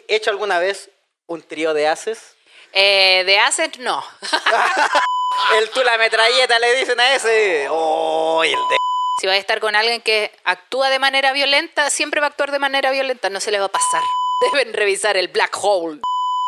hecho alguna vez un trío de haces? De haces, no. Tú la metralleta le dicen a ese. ¡Oh, el de... Si vas a estar con alguien que actúa de manera violenta, siempre va a actuar de manera violenta, no se le va a pasar. Deben revisar el black hole.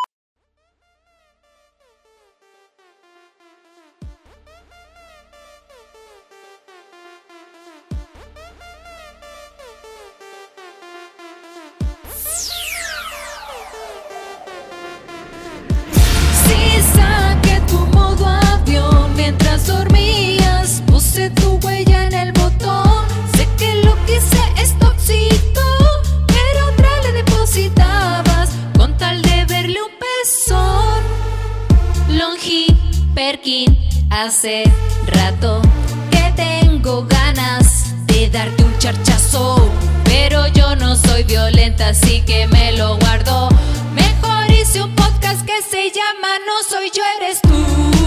Sí, saqué tu modo avión mientras dormías, puse tu huella en el botón. Sé que lo que hice es tóxico, pero otra le depositabas con tal de verle un pezón. Longi, Perkin, hace rato que tengo ganas de darte un charchazo, pero yo no soy violenta, así que me lo guardo. Mejor hice un podcast que se llama No soy yo, eres tú,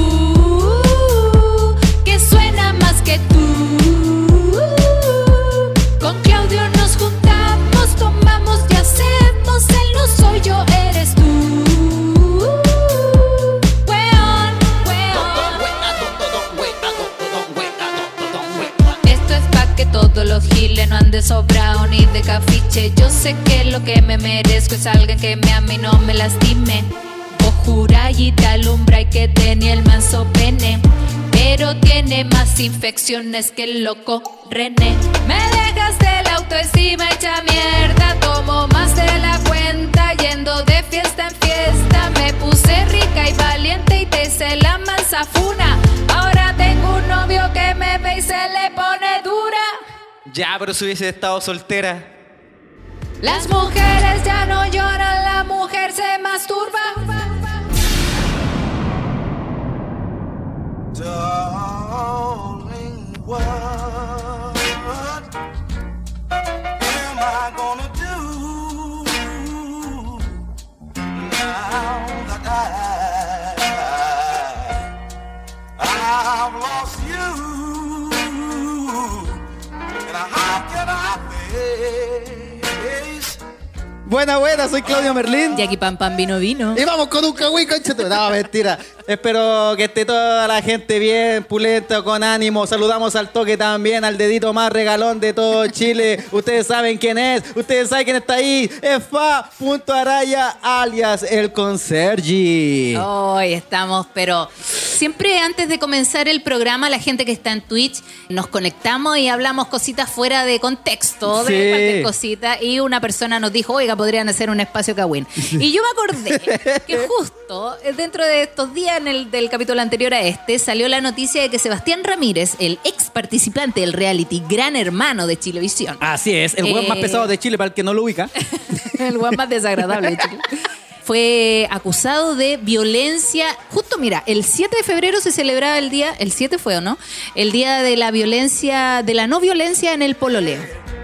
que suena más que tú. Con Claudio nos juntamos, tomamos y hacemos el No soy yo, eres tú. Weón, weón. Esto es pa' que todos los giles no anden sobrado ni de cafiche. Yo sé que lo que me merezco es alguien que me ame y no me lastime. Vos jurá y te alumbra y que tenía el manso pene, pero tiene más infecciones que el loco René. Me dejaste la autoestima hecha mierda, tomo más de la cuenta yendo de fiesta en fiesta. Me puse rica y valiente y te hice la mansa funa. Ahora tengo un novio que me ve y se le pone dura. Ya, pero si hubiese estado soltera. Las mujeres ya no lloran, la mujer se masturba. Darling, what am I gonna do now that I've lost you? And how can I face? Buena, soy Claudio Merlín. Y aquí Pam Pam vino. Y vamos con un cagüí, conchetu. No, mentira. Espero que esté toda la gente bien, pulenta, con ánimo. Saludamos al toque también, al dedito más regalón de todo Chile. Ustedes saben quién es, ustedes saben quién está ahí. Es Fa.Araya, alias el Consergi. Hoy estamos, pero siempre antes de comenzar el programa, la gente que está en Twitch, nos conectamos y hablamos cositas fuera de contexto, de cualquier cosita, y una persona nos dijo, oiga, podrían hacer un espacio Kawin. Y yo me acordé que justo dentro de estos días, del capítulo anterior a este, salió la noticia de que Sebastián Ramírez, el ex participante del reality Gran Hermano de Chilevisión. Así es, el hueón más pesado de Chile, para el que no lo ubica. El hueón más desagradable de Chile. Fue acusado de violencia. Justo, mira, el 7 de febrero se celebraba el día, el 7 fue, ¿o no? El día de la violencia, de la no violencia en el pololeo.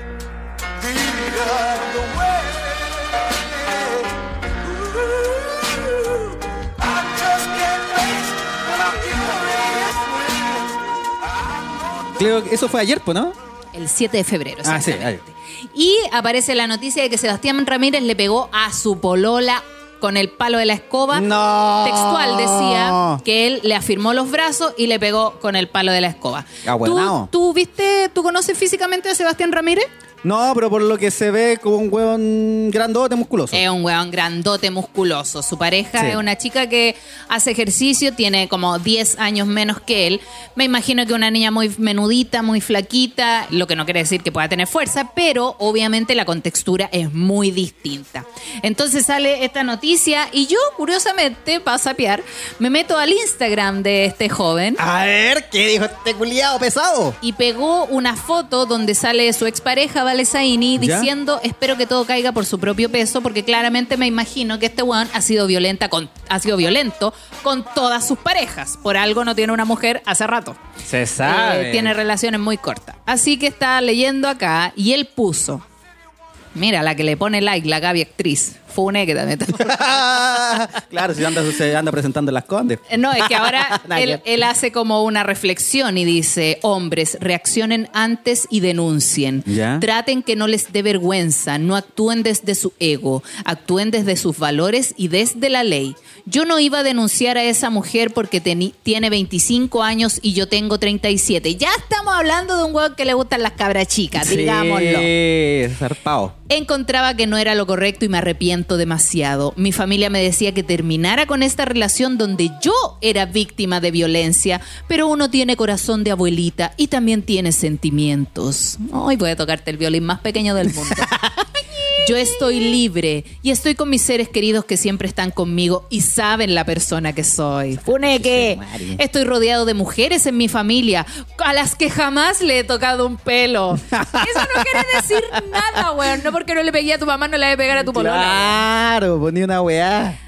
Creo que eso fue ayer, ¿no? El 7 de febrero. Ah, sí. Y aparece la noticia de que Sebastián Ramírez le pegó a su polola con el palo de la escoba. No. Textual decía que él le afirmó los brazos y le pegó con el palo de la escoba. ¿Tú conoces físicamente a Sebastián Ramírez? No, pero por lo que se ve como un huevón grandote, musculoso. Es un huevón grandote, musculoso. Su pareja es una chica que hace ejercicio, tiene como 10 años menos que él. Me imagino que una niña muy menudita, muy flaquita, lo que no quiere decir que pueda tener fuerza, pero obviamente la contextura es muy distinta. Entonces sale esta noticia y yo, curiosamente, para sapear, me meto al Instagram de este joven. A ver, ¿qué dijo este culiado pesado? Y pegó una foto donde sale su expareja, Vale Zaini, diciendo, espero que todo caiga por su propio peso, porque claramente me imagino que este weón ha sido violento con todas sus parejas. Por algo no tiene una mujer hace rato. Se sabe. Tiene relaciones muy cortas. Así que está leyendo acá y él puso, mira, la que le pone like, la Gaby actriz, Fune, que también Claro, si se anda presentando en Las Condes. No, es que ahora Nada que ver. él hace como una reflexión y dice, hombres, reaccionen antes y denuncien. Ya. Traten que no les dé vergüenza, no actúen desde su ego, actúen desde sus valores y desde la ley. Yo no iba a denunciar a esa mujer porque tiene 25 años y yo tengo 37. Ya estamos hablando de un hueón que le gustan las cabras chicas, digámoslo. Sí, zarpado. Encontraba que no era lo correcto y me arrepiento demasiado. Mi familia me decía que terminara con esta relación donde yo era víctima de violencia, pero uno tiene corazón de abuelita y también tiene sentimientos. Hoy voy a tocarte el violín más pequeño del mundo. Yo estoy libre y estoy con mis seres queridos que siempre están conmigo y saben la persona que soy. Funeque, estoy rodeado de mujeres en mi familia a las que jamás le he tocado un pelo. Eso no quiere decir nada, weón. No porque no le pegué a tu mamá, no le voy a pegar a tu polola. Claro, ponía una weá.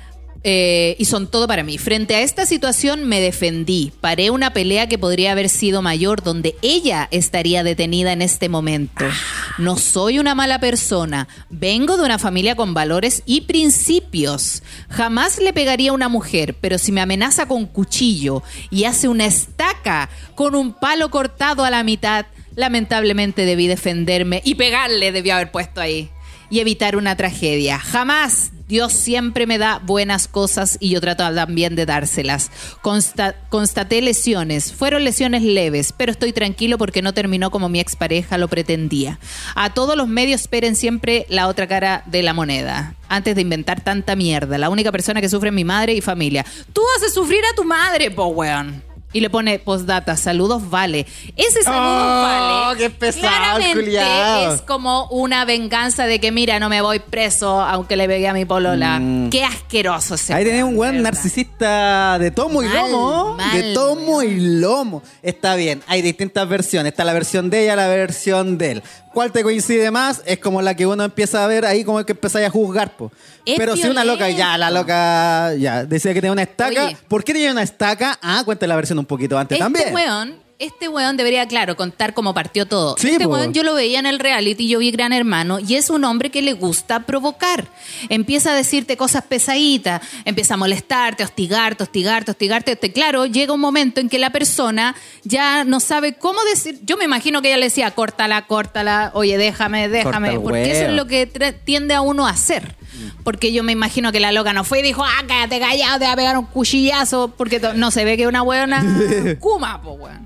Y son todo para mí. Frente a esta situación me defendí. Paré una pelea que podría haber sido mayor, donde ella estaría detenida en este momento. No soy una mala persona. Vengo de una familia con valores y principios. Jamás le pegaría a una mujer, pero si me amenaza con cuchillo y hace una estaca con un palo cortado a la mitad, lamentablemente debí defenderme y pegarle, debí haber puesto ahí. Y evitar una tragedia. Jamás. Dios siempre me da buenas cosas y yo trato también de dárselas. Constaté lesiones. Fueron lesiones leves, pero estoy tranquilo porque no terminó como mi expareja lo pretendía. A todos los medios esperen siempre la otra cara de la moneda. Antes de inventar tanta mierda. La única persona que sufre es mi madre y familia. Tú haces sufrir a tu madre, po, weón. Y le pone postdata, saludos vale. Ese saludos vale. Qué pesado, claramente culiao. es como una venganza de que mira, no me voy preso aunque le pegué a mi polola. Qué asqueroso ese. Ahí tenés un weón, weón de verdad. narcisista de tomo y Mal, lomo. mal, De tomo weón. y lomo. Está bien, hay distintas versiones. Está la versión de ella, la versión de él. ¿Cuál te coincide más? Es como la que uno empieza a ver ahí, como que empezáis a juzgar, po. Es Pero si una loca, violento. ya, la loca, ya, decía que tenía una estaca. Oye. ¿Por qué tenía una estaca? Ah, cuéntale la versión un poquito antes también. Este weón debería, claro, contar cómo partió todo. Sí, este po. weón yo lo veía en el reality, yo vi Gran Hermano, y es un hombre que le gusta provocar. Empieza a decirte cosas pesaditas, empieza a molestarte, a hostigarte. Claro, llega un momento en que la persona ya no sabe cómo decir. Yo me imagino que ella le decía, córtala, oye, déjame, Corta el porque eso es huevo. lo que tiende a uno a hacer. Porque yo me imagino que la loca no fue y dijo, cállate callado, te va a pegar un cuchillazo, porque no se ve que es una weona kuma, po, weón.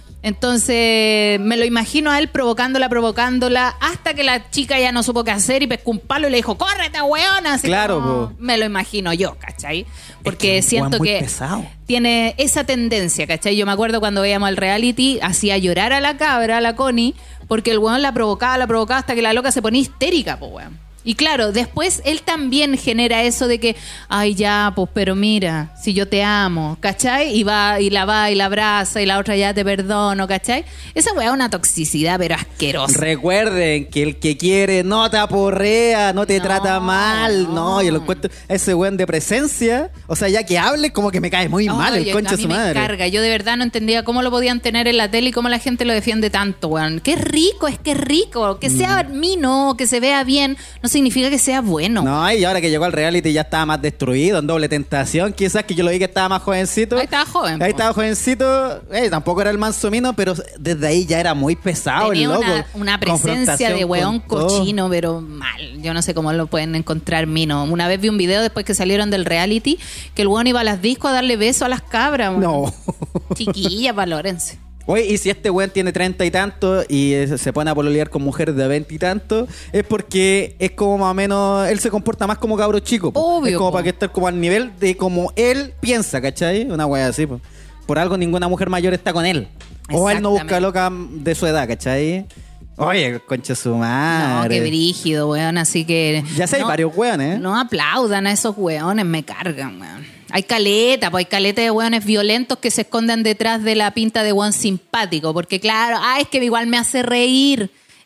Entonces me lo imagino a él provocándola hasta que la chica ya no supo qué hacer y pescó un palo y le dijo, córrete, weona. Así Claro, como, po. me lo imagino yo, ¿cachai? Porque Es que siento un weón muy que pesado. tiene esa tendencia, ¿cachai? Yo me acuerdo cuando veíamos el reality, hacía llorar a la cabra, a la Connie, porque el weón la provocaba hasta que la loca se ponía histérica, po, weón. Y claro, después él también genera eso de que, ay, ya, pues, pero mira, si yo te amo, ¿cachai? Y va y la abraza y la otra ya te perdono, ¿cachai? Esa weá es una toxicidad, pero asquerosa. Recuerden que el que quiere no te aporrea, no te No, trata mal. No, no. yo lo encuentro ese weón de presencia. O sea, ya que hable, como que me cae muy mal el Oye, concha a de mí su me madre. carga. Yo de verdad no entendía cómo lo podían tener en la tele y cómo la gente lo defiende tanto, weón. Qué rico, es que rico. Que sea mino, que se vea bien, no significa que sea bueno. No, y ahora que llegó al reality ya estaba más destruido, en Doble Tentación. Quizás que yo lo vi que estaba más jovencito. Ahí estaba joven, Ahí po. estaba jovencito. Tampoco era el manso mino, pero desde ahí ya era muy pesado Tenía el loco. una presencia Confrontación de weón con todo. cochino, pero mal. Yo no sé cómo lo pueden encontrar mino. Una vez vi un video después que salieron del reality que el weón iba a las discos a darle besos a las cabras. weón. No. Chiquillas, valórense. Oye, y si este weón tiene 30 y tantos y se pone a pololear con mujeres de 20 y tantos, es porque es como más o menos, él se comporta más como cabro chico. Po. Obvio, es como po. para que esté como al nivel de como él piensa, ¿cachai? Una wea así, po. Por algo ninguna mujer mayor está con él. O él no busca Exactamente. loca de su edad, ¿cachai? Oye, concha su madre. No, qué brígido, weón. Así que. Ya sé, hay varios weones. No aplaudan a esos weones, me cargan, weón. Hay caleta, pues hay caleta de weones violentos que se esconden detrás de la pinta de weón simpático. Porque claro, es que igual me hace reír.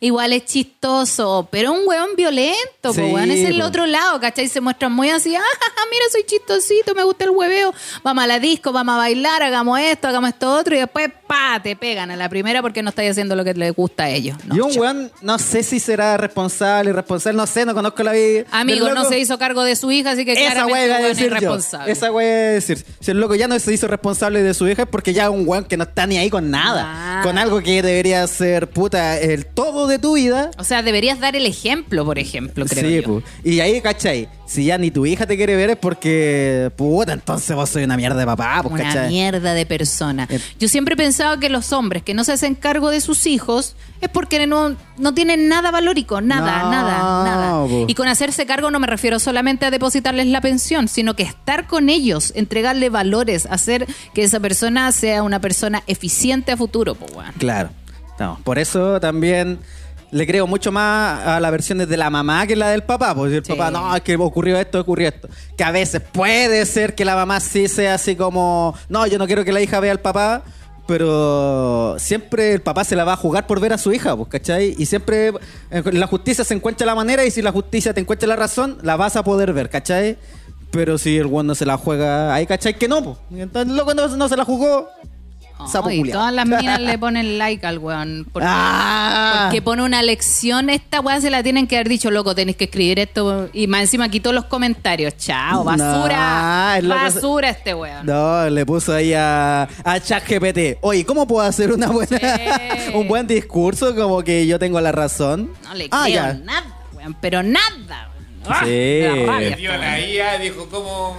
igual es chistoso, pero un weón violento, Sí, po, weón, es el po. otro lado, ¿cachai? Se muestran muy así, mira, soy chistosito, me gusta el hueveo, vamos a la disco, vamos a bailar, hagamos esto otro, y después, te pegan a la primera porque no estáis haciendo lo que les gusta a ellos. No, Y un chao. weón, no sé si será irresponsable, no sé, no conozco la vida. Amigo, del no loco. se hizo cargo de su hija, así que Esa claramente wea iba a el weón es decir yo. irresponsable. Esa wea iba a decir. Si el loco ya no se hizo responsable de su hija es porque ya es un weón que no está ni ahí con nada. Nada. Con algo que debería ser, puta, el todo de tu vida. O sea, deberías dar el ejemplo, por ejemplo, creo Sí, yo. pues. Y ahí, ¿cachai? Si ya ni tu hija te quiere ver es porque, puta, entonces vos soy una mierda de papá, pues, Una ¿cachai? mierda de persona. Yo siempre he pensado que los hombres que no se hacen cargo de sus hijos es porque no tienen nada valórico, nada, No, nada. po. Y con hacerse cargo no me refiero solamente a depositarles la pensión, sino que estar con ellos, entregarle valores, hacer que esa persona sea una persona eficiente a futuro, pues, weón. Claro. No, por eso también le creo mucho más a la versión de la mamá que la del papá. Porque el Sí. papá, no, es que ocurrió esto. Que a veces puede ser que la mamá sí sea así como, no, yo no quiero que la hija vea al papá, pero siempre el papá se la va a jugar por ver a su hija, pues, ¿cachai? Y siempre en la justicia se encuentra la manera y si la justicia te encuentra la razón, la vas a poder ver, ¿cachai? Pero si el weón no se la juega ahí, ¿cachai? Que no, pues. Entonces el loco no se la jugó. Sapo Ay, culiao. todas las minas le ponen like al weón. Porque, Ah. porque pone una lección. Esta weá se la tienen que haber dicho, loco, tenés que escribir esto. Y más encima quitó los comentarios. Chao, basura. No, el loco basura este weón. No, le puso ahí a ChatGPT. Oye, ¿cómo puedo hacer una buena, Sí. un buen discurso como que yo tengo la razón? No le creo ya. nada, weón. Pero nada, weón. ¡Ah! Sí. Me da rabia Metió esta la weá. IA, dijo, ¿cómo?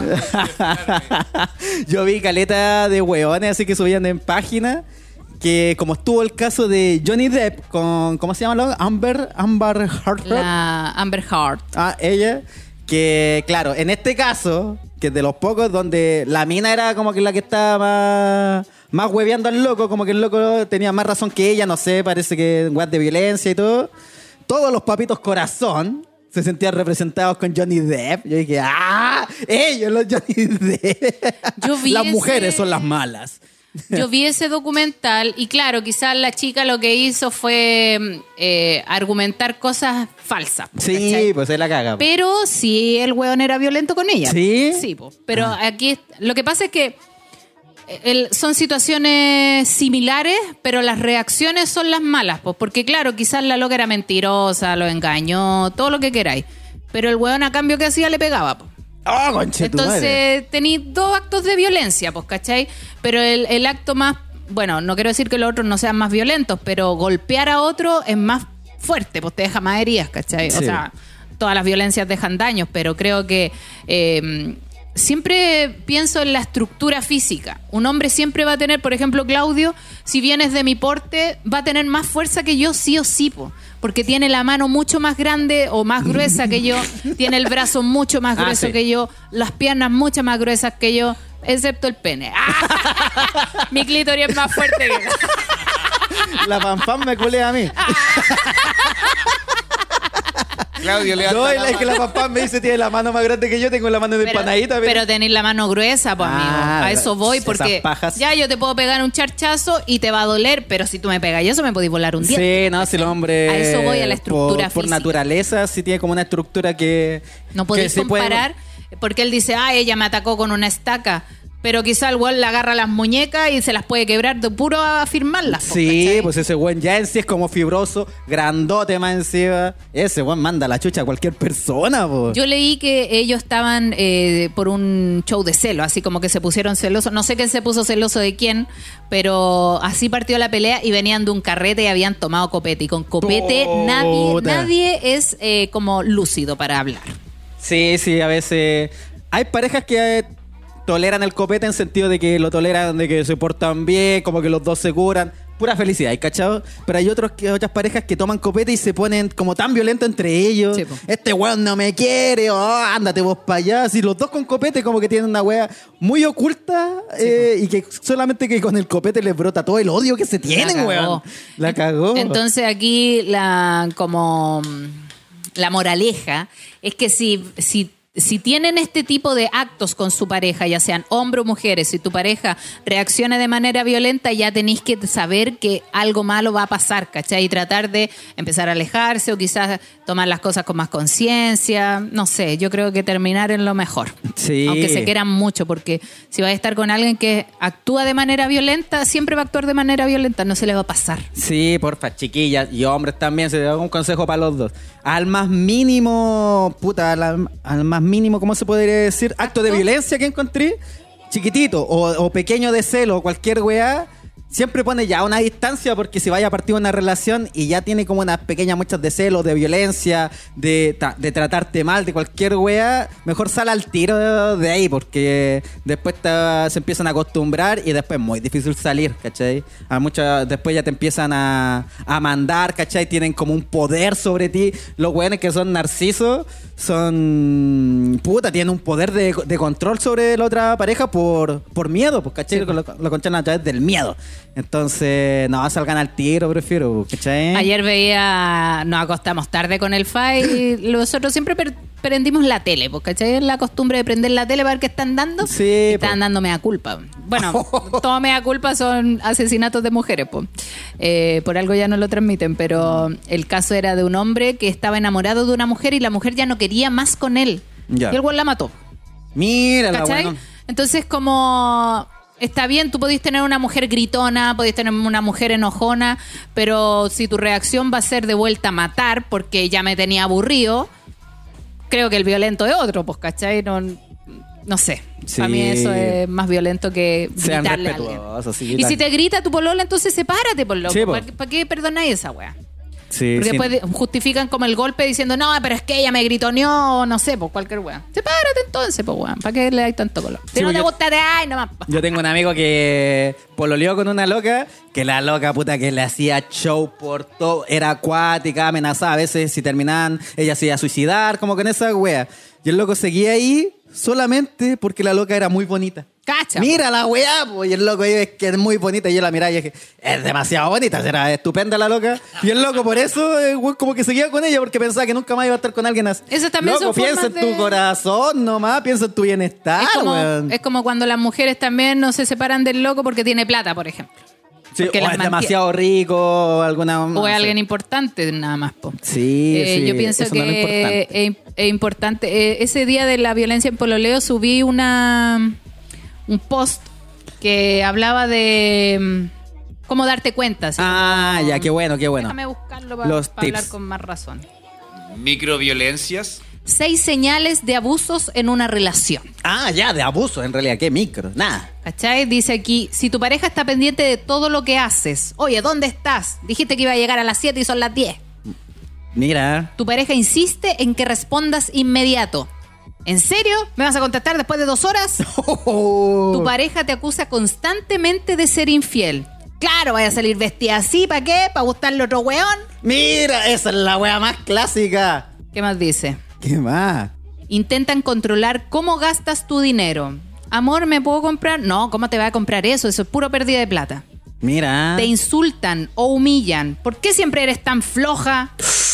Yo vi caleta de hueones así que subían en página que como estuvo el caso de Johnny Depp con, ¿cómo se llama? Amber Heard. La Amber Heard. Ah, ella. Que, claro, en este caso, que es de los pocos donde la mina era como que la que estaba más hueveando al loco, como que el loco tenía más razón que ella, no sé, parece que en de violencia y todo. Todos los papitos corazón se sentían representados con Johnny Depp. Yo dije, ellos los Johnny Depp. Yo vi Las ese- mujeres son las malas. Yo vi ese documental y claro, quizás la chica lo que hizo fue argumentar cosas falsas. Sí, ¿cachai? pues se la caga. Pero sí, el weón era violento con ella. ¿Sí? Sí, po. Pero aquí lo que pasa es que son situaciones similares, pero las reacciones son las malas, po. Porque claro, quizás la loca era mentirosa, lo engañó, todo lo que queráis. Pero el weón a cambio que hacía le pegaba, po. ¡Oh, conchetumadre! Entonces tení dos actos de violencia, pues, ¿cachai? Pero el acto más, bueno, no quiero decir que los otros no sean más violentos, pero golpear a otro es más fuerte, pues te deja más heridas, ¿cachai? O Sí. sea, todas las violencias dejan daños, pero creo que siempre pienso en la estructura física. Un hombre siempre va a tener, por ejemplo, Claudio, si vienes de mi porte, va a tener más fuerza que yo sí o sí, po, porque tiene la mano mucho más grande o más gruesa que yo, tiene el brazo mucho más grueso sí. que yo, las piernas mucho más gruesas que yo, excepto el pene. Mi clítoris es más fuerte que La pam me culea a mí. Claudio, le No, es que la pam me dice tiene la mano más grande que yo, tengo la mano de empanadita. pero tenéis la mano gruesa, pues, amigo. Ah, A eso voy, esas porque pajas. ya yo te puedo pegar un charchazo y te va a doler, pero si tú me pegas eso, me podéis volar un diente. Sí, no, si el hombre... A eso voy, a la estructura por física. naturaleza, sí tiene como una estructura que... No podéis que sí puede- comparar, porque él dice, ella me atacó con una estaca. Pero quizá el weón le agarra las muñecas y se las puede quebrar de puro afirmarlas. po, Sí, ¿cachai? pues ese weón ya en sí es como fibroso, grandote más encima. Ese weón manda la chucha a cualquier persona, po. Yo leí que ellos estaban por un show de celo, así como que se pusieron celosos. No sé quién se puso celoso de quién, pero así partió la pelea y venían de un carrete y habían tomado copete. Y con copete Puta. nadie es como lúcido para hablar. Sí, a veces... Hay parejas que toleran el copete en sentido de que lo toleran, de que se portan bien, como que los dos se curan. Pura felicidad, ¿cachado? Pero hay otras parejas que toman copete y se ponen como tan violentos entre ellos. Sí, po. Este weón no me quiere, ándate vos para allá. Si los dos con copete como que tienen una wea muy oculta y que solamente que con el copete les brota todo el odio que se tienen, La weón. cagó. La cagó. Entonces aquí la moraleja es que si Si tienen este tipo de actos con su pareja, ya sean hombres o mujeres, si tu pareja reacciona de manera violenta, ya tenéis que saber que algo malo va a pasar, ¿cachai? Y tratar de empezar a alejarse o quizás tomar las cosas con más conciencia. No sé, yo creo que terminar en lo mejor. Sí. Aunque se quieran mucho, porque si vas a estar con alguien que actúa de manera violenta, siempre va a actuar de manera violenta, no se le va a pasar. Sí, porfa, chiquillas y hombres también, se da un consejo para los dos. Al más mínimo, al más mínimo, ¿cómo se podría decir? Acto de violencia que encontré, chiquitito o pequeño de celo o cualquier weá, siempre pone ya una distancia, porque si vaya a partir una relación y ya tiene como unas pequeñas muestras de celo, de violencia, de tratarte mal, de cualquier weá, mejor sal al tiro de ahí, porque después se empiezan a acostumbrar y después es muy difícil salir, ¿cachai? Después ya te empiezan a mandar, ¿cachai? Tienen como un poder sobre ti. Los weones que son narcisos tienen un poder de control sobre la otra pareja por miedo, pues, ¿cachai? Sí. Lo controlan a través del miedo. Entonces, no, salgan al tiro, prefiero, ¿cachai? Ayer nos acostamos tarde con el FA y nosotros siempre prendimos la tele, pues, ¿cachai? Es la costumbre de prender la tele para ver qué están dando. Sí, y están dando mea culpa. Bueno, todo mea culpa son asesinatos de mujeres, pues. Por algo ya no lo transmiten, pero el caso era de un hombre que estaba enamorado de una mujer y la mujer ya no quería más con él. Ya. Y el güey la mató. Mira, ¿Cachai? bueno. Entonces, como está bien, tú podés tener una mujer gritona, podés tener una mujer enojona, pero si tu reacción va a ser de vuelta a matar porque ya me tenía aburrido, creo que el violento es otro, pues, ¿cachai? No sé. Sí. Para mí eso es más violento que Sean gritarle a alguien. respetuosos. Sí, Y si te grita tu polola, entonces sepárate, por loco. Sí, po. ¿Para qué perdonáis esa weá? Sí, Porque sí. después justifican como el golpe diciendo, no, pero es que ella me gritoneó, no sé, pues cualquier weá. Sepárate entonces, pues weón. ¿Para qué le dais tanto color? Si Sí, no pues te yo- gusta, te ay, nomás. Yo tengo un amigo que pololeó con una loca, que la loca puta que le hacía show por todo, era acuática, amenazada, a veces si terminaban, ella se iba a suicidar, como con esa wea. Y el loco seguía ahí solamente porque la loca era muy bonita. Cacha. Mira la weá, pues, y el loco es que es muy bonita, y yo la miraba y dije, es demasiado bonita, será estupenda la loca. Y el loco por eso, güey, como que seguía con ella, porque pensaba que nunca más iba a estar con alguien así. Eso también loco, son piensa formas en tu de- corazón nomás, piensa en tu bienestar, weón. Es como cuando las mujeres también no se separan del loco porque tiene plata, por ejemplo. Sí, porque o las es mantiene. demasiado rico, alguna... O es alguien importante nada más, po. Sí, sí, yo pienso eso no es lo que importante. es importante. Ese día de la violencia en pololeo subí un post que hablaba de cómo darte cuenta. ¿sí? Ya, qué bueno, qué bueno. Déjame buscarlo para Los hablar tips. con más razón. Microviolencias. 6 señales de abusos en una relación. Ya, de abuso, en realidad, qué micro, nada. ¿Cachai? Dice aquí, si tu pareja está pendiente de todo lo que haces, oye, ¿dónde estás? Dijiste que iba a llegar a las 7 y son las 10. Mira. Tu pareja insiste en que respondas inmediato. ¿En serio? ¿Me vas a contestar después de 2 horas? Tu pareja te acusa constantemente de ser infiel. Claro, vaya a salir vestida así, ¿para qué? ¿Para gustarle otro weón? Mira, esa es la wea más clásica. ¿Qué más dice? ¿Qué más? Intentan controlar cómo gastas tu dinero. Amor, ¿me puedo comprar? No, ¿cómo te va a comprar eso? Eso es puro pérdida de plata. Mira. Te insultan o humillan. ¿Por qué siempre eres tan floja?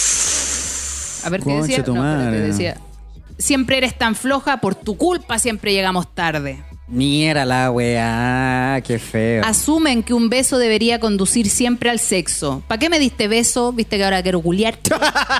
A ver qué Concha decía. tu No, espérate, madre. decía. Siempre eres tan floja, por tu culpa siempre llegamos tarde. Mira la weá, qué feo. Asumen que un beso debería conducir siempre al sexo. ¿Para qué me diste beso? ¿Viste que ahora quiero culiarte?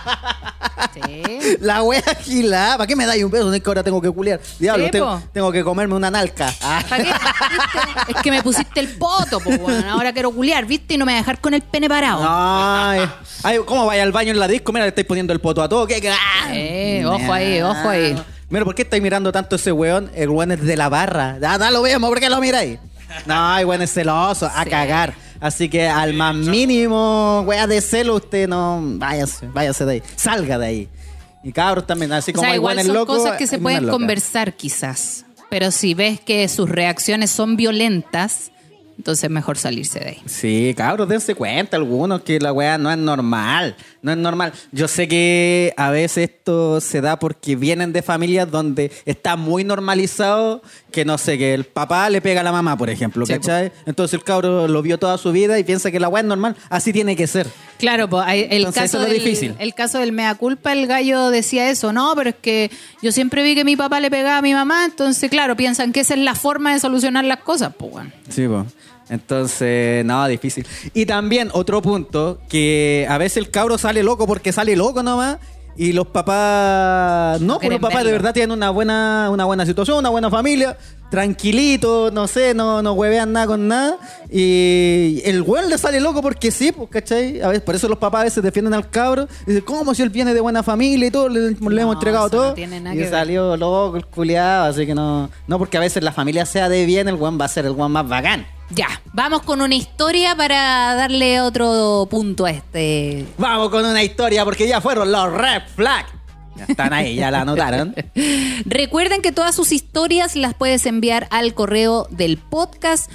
Sí. La wea gilada. ¿Para qué me dais un beso? No es que ahora tengo que culiar. Diablo, Sí, tengo, po. tengo que comerme una nalca. ¿Para qué? ¿Viste? Es que me pusiste el poto, po, weón. Ahora quiero culiar, ¿viste? Y no me vas a dejar con el pene parado. Ay, ¿cómo vaya al baño en la disco? Mira, le estáis poniendo el poto a todo. ¿Qué? Ojo ahí, ojo ahí. Mira, ¿por qué estáis mirando tanto ese weón? El weón es de la barra. No lo vemos, ¿por qué lo miráis? No, el weón es celoso, a Sí. cagar. Así que al más mínimo, wea de celo, usted no... Váyase de ahí. Salga de ahí. Y cabros también, así O como sea, hay igual weones son locos, cosas que se hay pueden buenas locas. conversar quizás. Pero si ves que sus reacciones son violentas, Entonces mejor salirse de ahí. Sí, cabros, dense cuenta algunos que la weá no es normal. No es normal. Yo sé que a veces esto se da porque vienen de familias donde está muy normalizado que, no sé, que el papá le pega a la mamá, por ejemplo, Sí, ¿cachai? Entonces el cabro lo vio toda su vida y piensa que la weá es normal. Así tiene que ser. Claro, pues Entonces, eso es lo difícil. El caso del mea culpa, el gallo decía eso, no, pero es que yo siempre vi que mi papá le pegaba a mi mamá, entonces claro, piensan que esa es la forma de solucionar las cosas, pues bueno. Sí, pues. Entonces, no, difícil. Y también otro punto, que a veces el cabro sale loco porque sale loco nomás. Y los papás, no, pues quieren los papás de verlo. verdad tienen una buena situación, una buena familia, tranquilito, no sé, no huevean nada con nada. Y el güey le sale loco porque sí, pues, ¿cachai? A veces, por eso los papás a veces defienden al cabro. Y dicen, ¿cómo si él viene de buena familia y todo? Le hemos entregado eso no todo. tiene nada Y que ver. salió loco el culiado, así que no, porque a veces la familia sea de bien, el güey va a ser el güey más bacán. Ya, vamos con una historia para darle otro punto a este. Vamos con una historia porque ya fueron los red flags. Ya están ahí, ya la anotaron. Recuerden que todas sus historias las puedes enviar al correo del podcast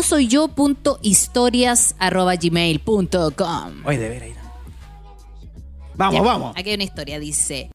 nosoyyo.historias@gmail.com. Hoy de veras. Vamos, Ya, vamos. Aquí hay una historia, dice.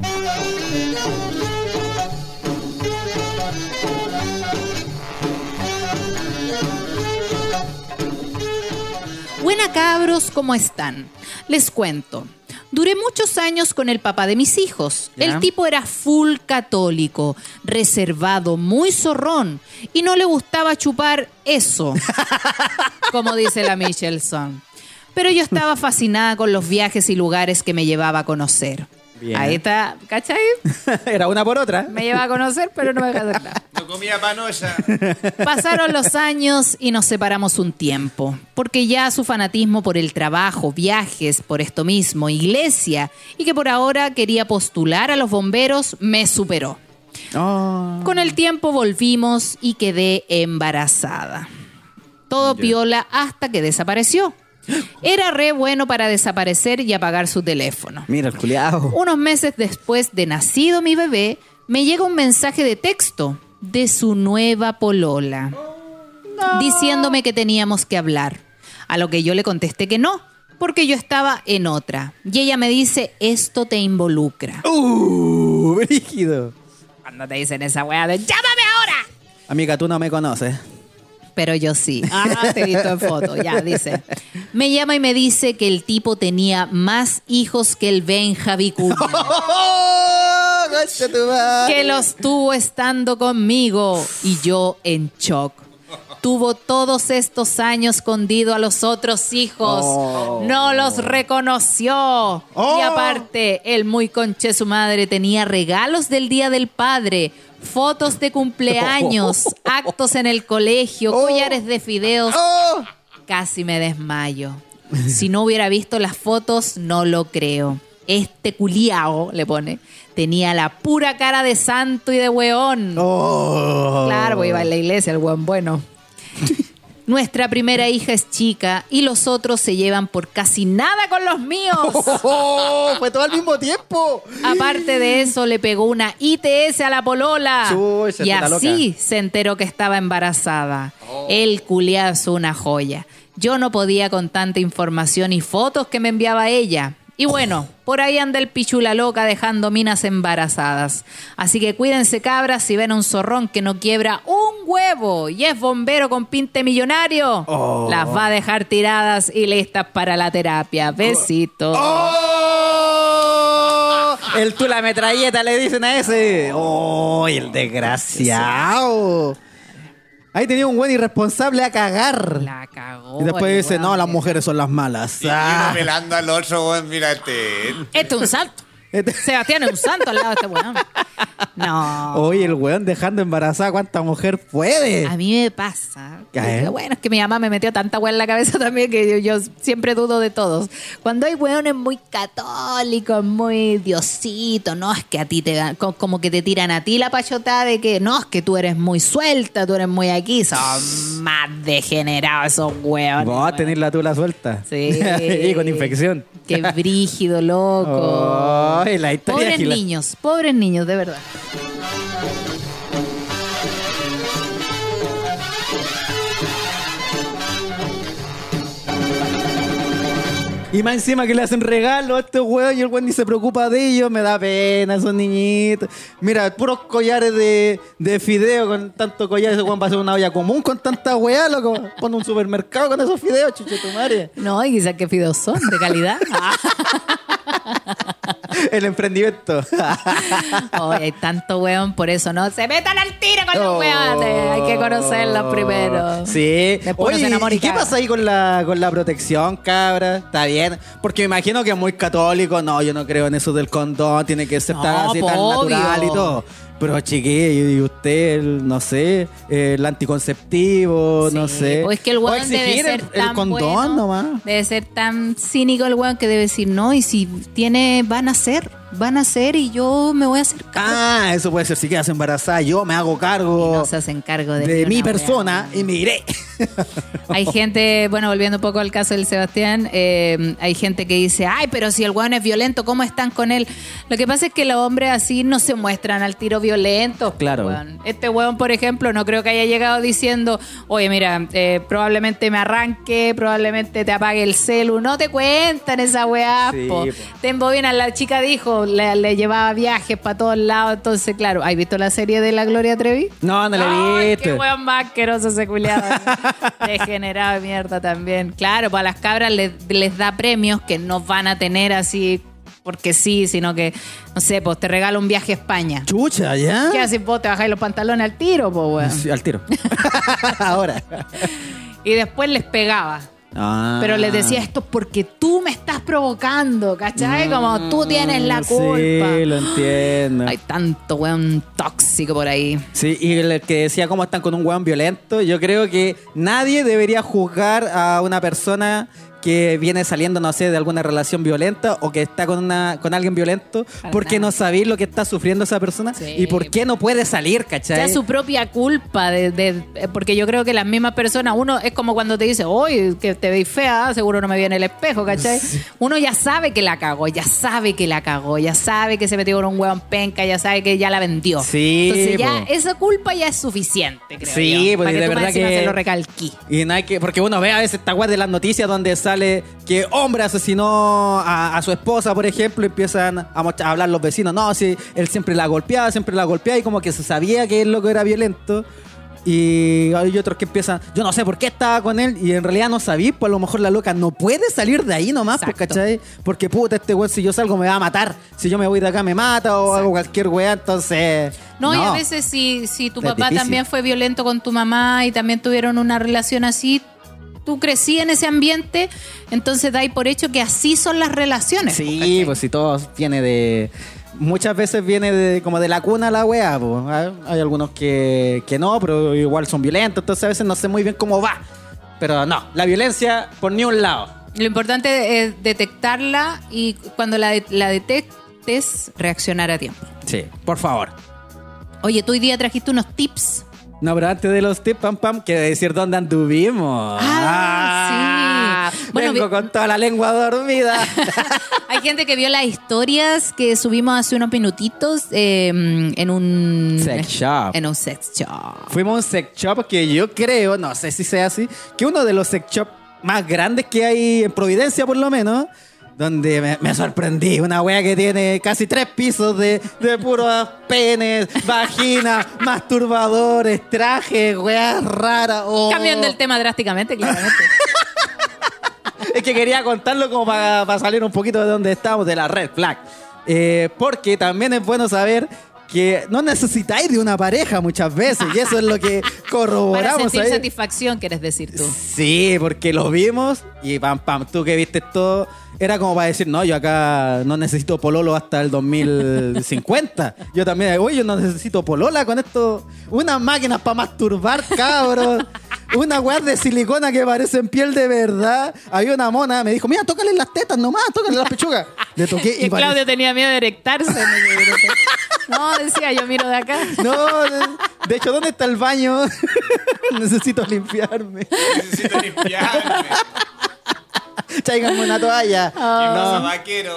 Buena cabros, ¿cómo están? Les cuento. Duré muchos años con el papá de mis hijos. ¿Ya? El tipo era full católico, reservado, muy zorrón y no le gustaba chupar eso, como dice la Michelson. Pero yo estaba fascinada con los viajes y lugares que me llevaba a conocer. Bien. Ahí está, ¿cachai? Era una por otra. Me lleva a conocer, pero no me deja hacer nada. No comía panocha. Pasaron los años y nos separamos un tiempo, porque ya su fanatismo por el trabajo, viajes, por esto mismo, iglesia, y que por ahora quería postular a los bomberos, me superó. Oh. Con el tiempo volvimos y quedé embarazada. Todo piola hasta que desapareció. Era re bueno para desaparecer y apagar su teléfono. Mira el culiao. Unos meses después de nacido mi bebé, me llega un mensaje de texto de su nueva polola, diciéndome que teníamos que hablar. A lo que yo le contesté que no, porque yo estaba en otra. Y ella me dice, esto te involucra. Brígido. Cuando te dicen esa weá de ¡llámame ahora! Amiga, tú no me conoces. Pero yo sí. Te he visto en foto. Ya, dice. Me llama y me dice que el tipo tenía más hijos que el Benja Vicuña. ¡Oh! ¡Concha tu madre! Que los tuvo estando conmigo. Y yo en shock. Tuvo todos estos años escondido a los otros hijos. Oh. No los reconoció. Oh. Y aparte, el muy conche su madre tenía regalos del Día del Padre, fotos de cumpleaños, actos en el colegio, Oh. collares de fideos. ¡Oh! Casi me desmayo. Si no hubiera visto las fotos, no lo creo. Este culiao, le pone, tenía la pura cara de santo y de weón. Oh. Claro, pues iba a la iglesia, el weón bueno. Nuestra primera hija es chica y los otros se llevan por casi nada con los míos. Oh, fue todo al mismo tiempo. Aparte de eso, le pegó una ITS a la polola. Chucha, Y está loca. así se enteró que estaba embarazada. El culiazo, una joya. Yo no podía con tanta información y fotos que me enviaba ella. Y bueno, por ahí anda el pichula loca dejando minas embarazadas. Así que cuídense, cabras, si ven a un zorrón que no quiebra un huevo y es bombero con pinte millonario, Oh. las va a dejar tiradas y listas para la terapia. Besitos. ¡Oh! El tú la metralleta le dicen a ese. ¡Oh! El desgraciado. Ahí tenía un buen irresponsable a cagar. La cagó. Y después el dice, weón. no, las mujeres son las malas. Y uno Ah. pelando al otro, weón, mírate. Este es un santo. Sebastián es un santo al lado de este weón. No. Oye, el weón dejando embarazada, ¿cuánta mujer puede? A mí me pasa. ¿Qué? Que, bueno, es que mi mamá me metió tanta weá en la cabeza también que yo siempre dudo de todos. Cuando hay weones muy católicos, muy diositos, no es que a ti te dan, como que te tiran a ti la pachotada de que no, es que tú eres muy suelta, tú eres muy aquí. Son más degenerados esos weones. Vos weón. tenés la tula suelta. Sí. Y con infección. Qué brígido, loco. Ay, la historia Pobres niños, de verdad. Y más encima que le hacen regalos a este weón y el weón ni se preocupa de ellos. Me da pena esos niñitos. Mira, puros collares de fideo con tantos collares. Ese weón va a ser una olla común con tanta weá, loco. Pone un supermercado con esos fideos, chuche tu madre. No, y quizás qué fideos son, de calidad. El emprendimiento. Hoy hay tanto weón, por eso no se metan al tiro con los weones. Hay que conocerlos primero. Sí. Después uno se Oye, enamora y ¿y qué caga. pasa ahí con la protección, cabra? Está bien. Porque me imagino que es muy católico. No, yo no creo en eso del condón. Tiene que ser No, tan, así, tan obvio. natural y todo. Pero chiquillo, y usted, no sé, el anticonceptivo, no Sí, sé. pues es que el O weón debe exigir ser el tan condón bueno, nomás. debe ser tan cínico el weón que debe decir, no, y si van a ser y yo me voy a hacer cargo. Ah, eso puede ser. Si quedas embarazada, yo me hago cargo No se hacen cargo de de ni mi una persona wea. y me iré. Hay gente, bueno, volviendo un poco al caso del Sebastián, hay gente que dice, ay, pero si el weón es violento, ¿cómo están con él? Lo que pasa es que los hombres así no se muestran al tiro violentos. Claro. Weón. Este weón, por ejemplo, no creo que haya llegado diciendo, oye, mira, probablemente me arranque, probablemente te apague el celu. No te cuentan esa weá, Sí, po. po. Te embobinan, la chica dijo, le llevaba viajes para todos lados, entonces, claro, ¿has visto la serie de la Gloria Trevi? No, no le Ay, viste. qué weón más asqueroso ese culiado. Degenerado de mierda también. Claro, para las cabras les da premios que no van a tener así porque sí, sino que, no sé, pues te regala un viaje a España. Chucha, ¿ya? ¿Qué haces vos? Te bajáis los pantalones al tiro, pues, weón. Sí, al tiro. Ahora. Y después les pegaba. Ah. Pero les decía esto es porque tú me estás provocando, ¿cachai? Como tú tienes la culpa. Sí, lo entiendo. Hay tanto weón tóxico por ahí. Sí, y el que decía cómo están con un weón violento, yo creo que nadie debería juzgar a una persona que viene saliendo, no sé, de alguna relación violenta o que está con alguien violento, Para porque nada. no sabéis lo que está sufriendo esa persona Sí. y por qué no puede salir, ¿cachai? Ya es su propia culpa, porque yo creo que las mismas personas, uno es como cuando te dice, oye, que te veis fea, seguro no me viene el espejo, ¿cachai? Uno ya sabe que la cagó, ya sabe que se metió con un hueón penca, ya sabe que ya la vendió. Sí, Entonces ya po. esa culpa ya es suficiente, creo Sí, yo, pues, para de que tú verdad más encima que- se lo recalquí. Y no hay que, porque uno ve a veces esta weá de las noticias donde sale que hombre asesinó a su esposa, por ejemplo, y empiezan a hablar los vecinos. No, sí, él siempre la golpeaba, y como que se sabía que el loco era violento. Y hay otros que empiezan, yo no sé por qué estaba con él, y en realidad no sabía, pues a lo mejor la loca no puede salir de ahí nomás, pues, Exacto. ¿cachai? Porque puta, este weón, si yo salgo me va a matar. Si yo me voy de acá me mata o hago cualquier weá, entonces. No, y a veces si tu Es papá difícil. también fue violento con tu mamá y también tuvieron una relación así, tú crecí en ese ambiente, entonces dais por hecho que así son las relaciones. Sí, ¿cachai? pues si todo viene de. Muchas veces viene de como de la cuna la weá, pues. Hay algunos que no, pero igual son violentos, entonces a veces no sé muy bien cómo va. Pero no, la violencia por ni un lado. Lo importante es detectarla y cuando la detectes, reaccionar a tiempo. Sí, por favor. Oye, tú hoy día trajiste unos tips. No, pero antes de los tips, pam, quiero decir dónde anduvimos. Sí. Bueno, Vengo con toda la lengua dormida. Hay gente que vio las historias que subimos hace unos minutitos en un Sex shop. En un sex shop. Fuimos a un sex shop que yo creo, no sé si sea así, que uno de los sex shop más grandes que hay en Providencia, por lo menos, donde me sorprendí. Una wea que tiene casi 3 pisos de puros penes, vaginas, masturbadores, trajes, weas raras. Oh. Cambiando el tema drásticamente, claramente. Es que quería contarlo como para salir un poquito de donde estamos, de la red flag. Porque también es bueno saber que no necesitáis de una pareja muchas veces, y eso es lo que Para corroboramos sentir ahí. satisfacción, quieres decir tú. Sí, porque lo vimos y pam, tú que viste todo, era como para decir, no, yo acá no necesito pololo hasta el 2050. Yo también, oye, yo no necesito polola con esto. Unas máquinas para masturbar, cabros. Una weá de silicona que parecen piel de verdad. Había una mona, me dijo, mira, tócale las tetas nomás, tócale las pechugas. Le toqué Y y Claudio tenía miedo de erectarse. No, decía, yo miro de acá. No, de hecho, ¿dónde está el baño? Necesito limpiarme. Necesito limpiarme. Tráiganme una toalla. ¿Qué pasa, No. vaquero?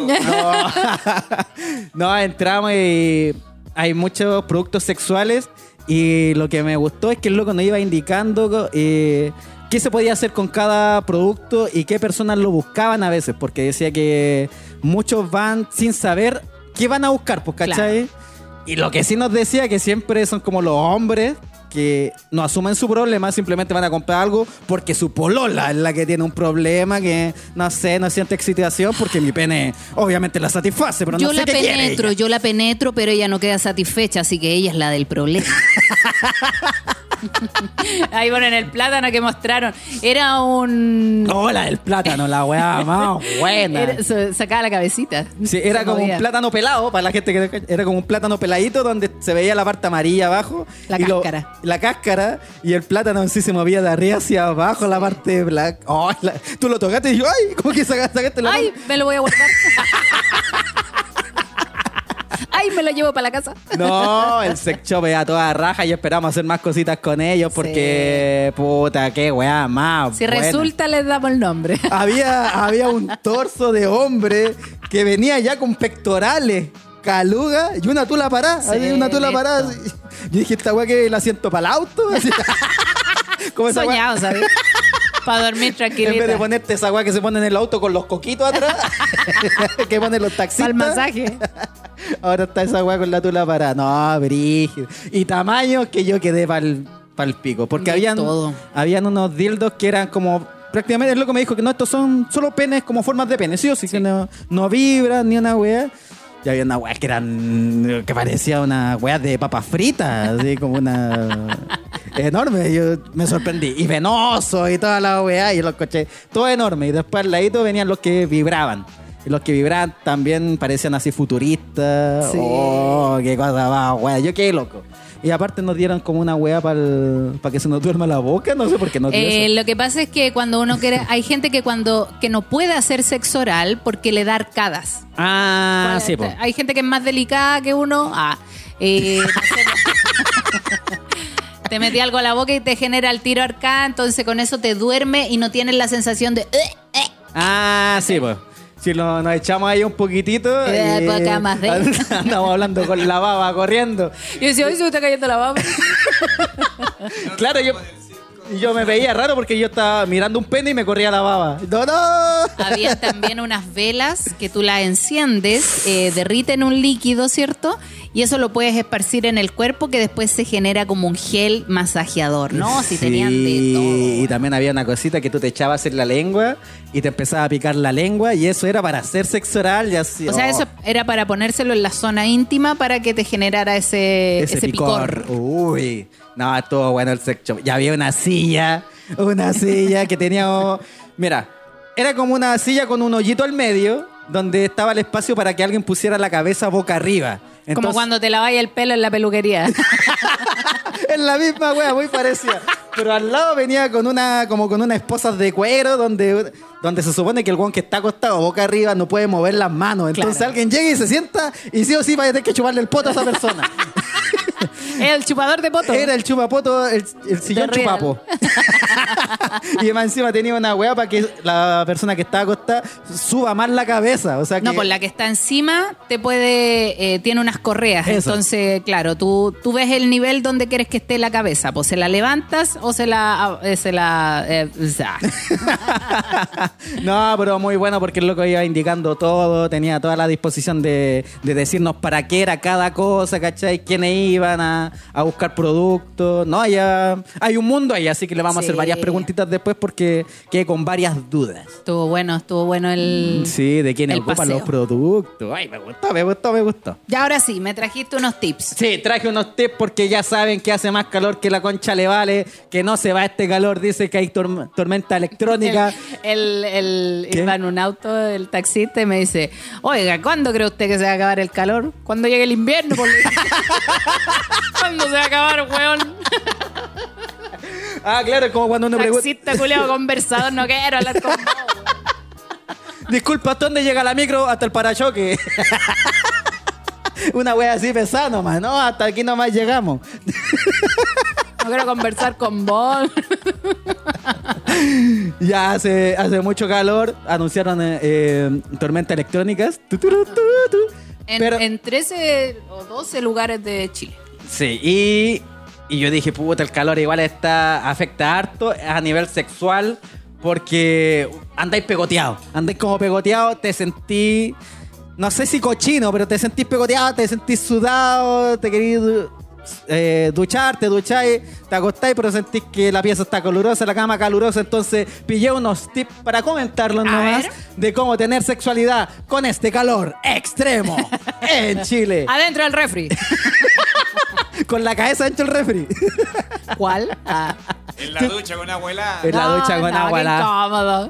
No, entramos y hay muchos productos sexuales y lo que me gustó es que el loco nos iba indicando qué se podía hacer con cada producto y qué personas lo buscaban a veces, porque decía que muchos van sin saber qué van a buscar, pues, ¿cachai? Y lo que sí nos decía que siempre son como los hombres que no asumen su problema, simplemente van a comprar algo porque su polola es la que tiene un problema, que no sé, no siente excitación porque mi pene obviamente la satisface, pero no sé qué quiere ella. Yo la penetro, pero ella no queda satisfecha, así que ella es la del problema. Ahí ponen el plátano que mostraron. Era un... Hola, el plátano, la weá más buena. Sacaba la cabecita. Sí, era Se como movía. un plátano pelado, para la gente que era como un plátano peladito donde se veía la parte amarilla abajo. La y cáscara. La cáscara, y el plátano en sí se movía de arriba hacia abajo, la parte blanca. Oh, tú lo tocaste y dijo, ay, ¿cómo que sacaste la Ay, mano? me lo voy a guardar. Ay, me lo llevo para la casa. No, el sex shop es a toda raja y esperamos hacer más cositas con ellos porque, puta, qué weá más Si buena. resulta, les damos el nombre. Había un torso de hombre que venía ya con pectorales, caluga y una tula parada. Sí, así, una tula listo. parada. Así. Yo dije, esta weá que el asiento para el auto. Así. Como esa weá. Soñado, ¿sabes? Para dormir En vez de tranquilita. ponerte esa weá que se pone en el auto con los coquitos atrás, que ponen los taxistas. Para el masaje. Ahora está esa weá con la tula parada. No, brígido. Y tamaños que yo quedé pa'l pico. Porque De todo. habían unos dildos que eran como... Prácticamente el loco me dijo que no, estos son solo penes como formas de pene, sí o sí, que no vibran ni una weá. Y había una weá que parecía una weá de papas fritas, así como una... enorme, yo me sorprendí. Y venoso y toda la weá, y los coches, todo enorme. Y después al ladito venían los que vibraban. Y los que vibraban también parecían así futuristas. Sí. Oh, qué cosa más, weá. Yo quedé loco. Y aparte nos dieron como una weá para que se nos duerma la boca. No sé por qué nos dio eso. Lo que pasa es que cuando uno quiere... Hay gente que no puede hacer sexo oral porque le da arcadas. Ah, sí, po. Hay gente que es más delicada que uno. No sé, te metí algo a la boca y te genera el tiro arcada, entonces con eso te duerme y no tienes la sensación de... Ah, sí, pues. Si nos echamos ahí un poquitito. Poca más de- Andamos hablando con la baba corriendo. Y decía, hoy se me está cayendo la baba. Claro, yo me veía raro porque yo estaba mirando un pene y me corría la baba. ¡No! Había también unas velas que tú las enciendes, derriten un líquido, ¿cierto? Y eso lo puedes esparcir en el cuerpo que después se genera como un gel masajeador, ¿no? Si tenían de todo. Y también había una cosita que tú te echabas en la lengua y te empezaba a picar la lengua y eso era para hacer sexo oral y así. O sea, eso era para ponérselo en la zona íntima para que te generara ese picor. Uy, no, estuvo bueno el sex shop. Ya había una silla que tenía... Mira, era como una silla con un hoyito al medio donde estaba el espacio para que alguien pusiera la cabeza boca arriba. Como Entonces, cuando te lavas el pelo en la peluquería. es la misma wea, muy parecida. Pero al lado venía con unas esposas de cuero donde se supone que el weón que está acostado boca arriba no puede mover las manos. Entonces Claro. alguien llega y se sienta y sí o sí va a tener que chuparle el poto a esa persona. El chupador de poto. Era el chupapoto, el sillón De real. chupapo. Y más encima tenía una weá para que la persona que estaba acostada suba más la cabeza. O sea que... No, por la que está encima te puede... tiene unas correas. Eso. Entonces, claro, tú ves el nivel donde quieres que esté la cabeza. Pues se la levantas o se la... No, pero muy bueno porque el loco iba indicando todo, tenía toda la disposición de decirnos para qué era cada cosa, ¿cachai? Quiénes iban a buscar productos. No, ya hay un mundo ahí, así que le vamos a hacer Sí. varias preguntitas después porque quedé con varias dudas. Estuvo bueno el... Sí, de quiénes el ocupan paseo. los productos. Ay, me gustó. Y ahora sí, me trajiste unos tips. Sí, traje unos tips porque ya saben que hace más calor que la concha le vale, que no se va este calor, dice que hay tormenta electrónica. ¿Qué? Iba en un auto, el taxista, y me dice, oiga, ¿cuándo cree usted que se va a acabar el calor? ¿Cuándo llegue el invierno? ¿Cuándo se va a acabar, weón? Ah, claro, es como cuando uno pregunta, Taxista, culiao, conversador, no quiero hablar con vos, weón. disculpa, ¿hasta dónde llega la micro? Hasta el parachoque. Una wea así pesada nomás, ¿no? Hasta aquí nomás llegamos. No quiero conversar con vos. Ya hace mucho calor, anunciaron tormentas electrónicas. Pero, En 13 o 12 lugares de Chile. sí, y Y yo dije, puta, el calor igual afecta harto a nivel sexual porque andáis pegoteados. Andáis como pegoteados, te sentí, no sé si cochino, pero te sentís pegoteado, te sentís sudado, te querís duchar, te ducháis, te acostáis, pero sentís que la pieza está calurosa, la cama calurosa. Entonces pillé unos tips para comentarlos nomás ver. de cómo tener sexualidad con este calor extremo en Chile. Adentro del refri. Con la cabeza dentro del refri. ¿Cuál? Ah. En la ducha con agua helada. En la ducha con agua qué helada. incómodo.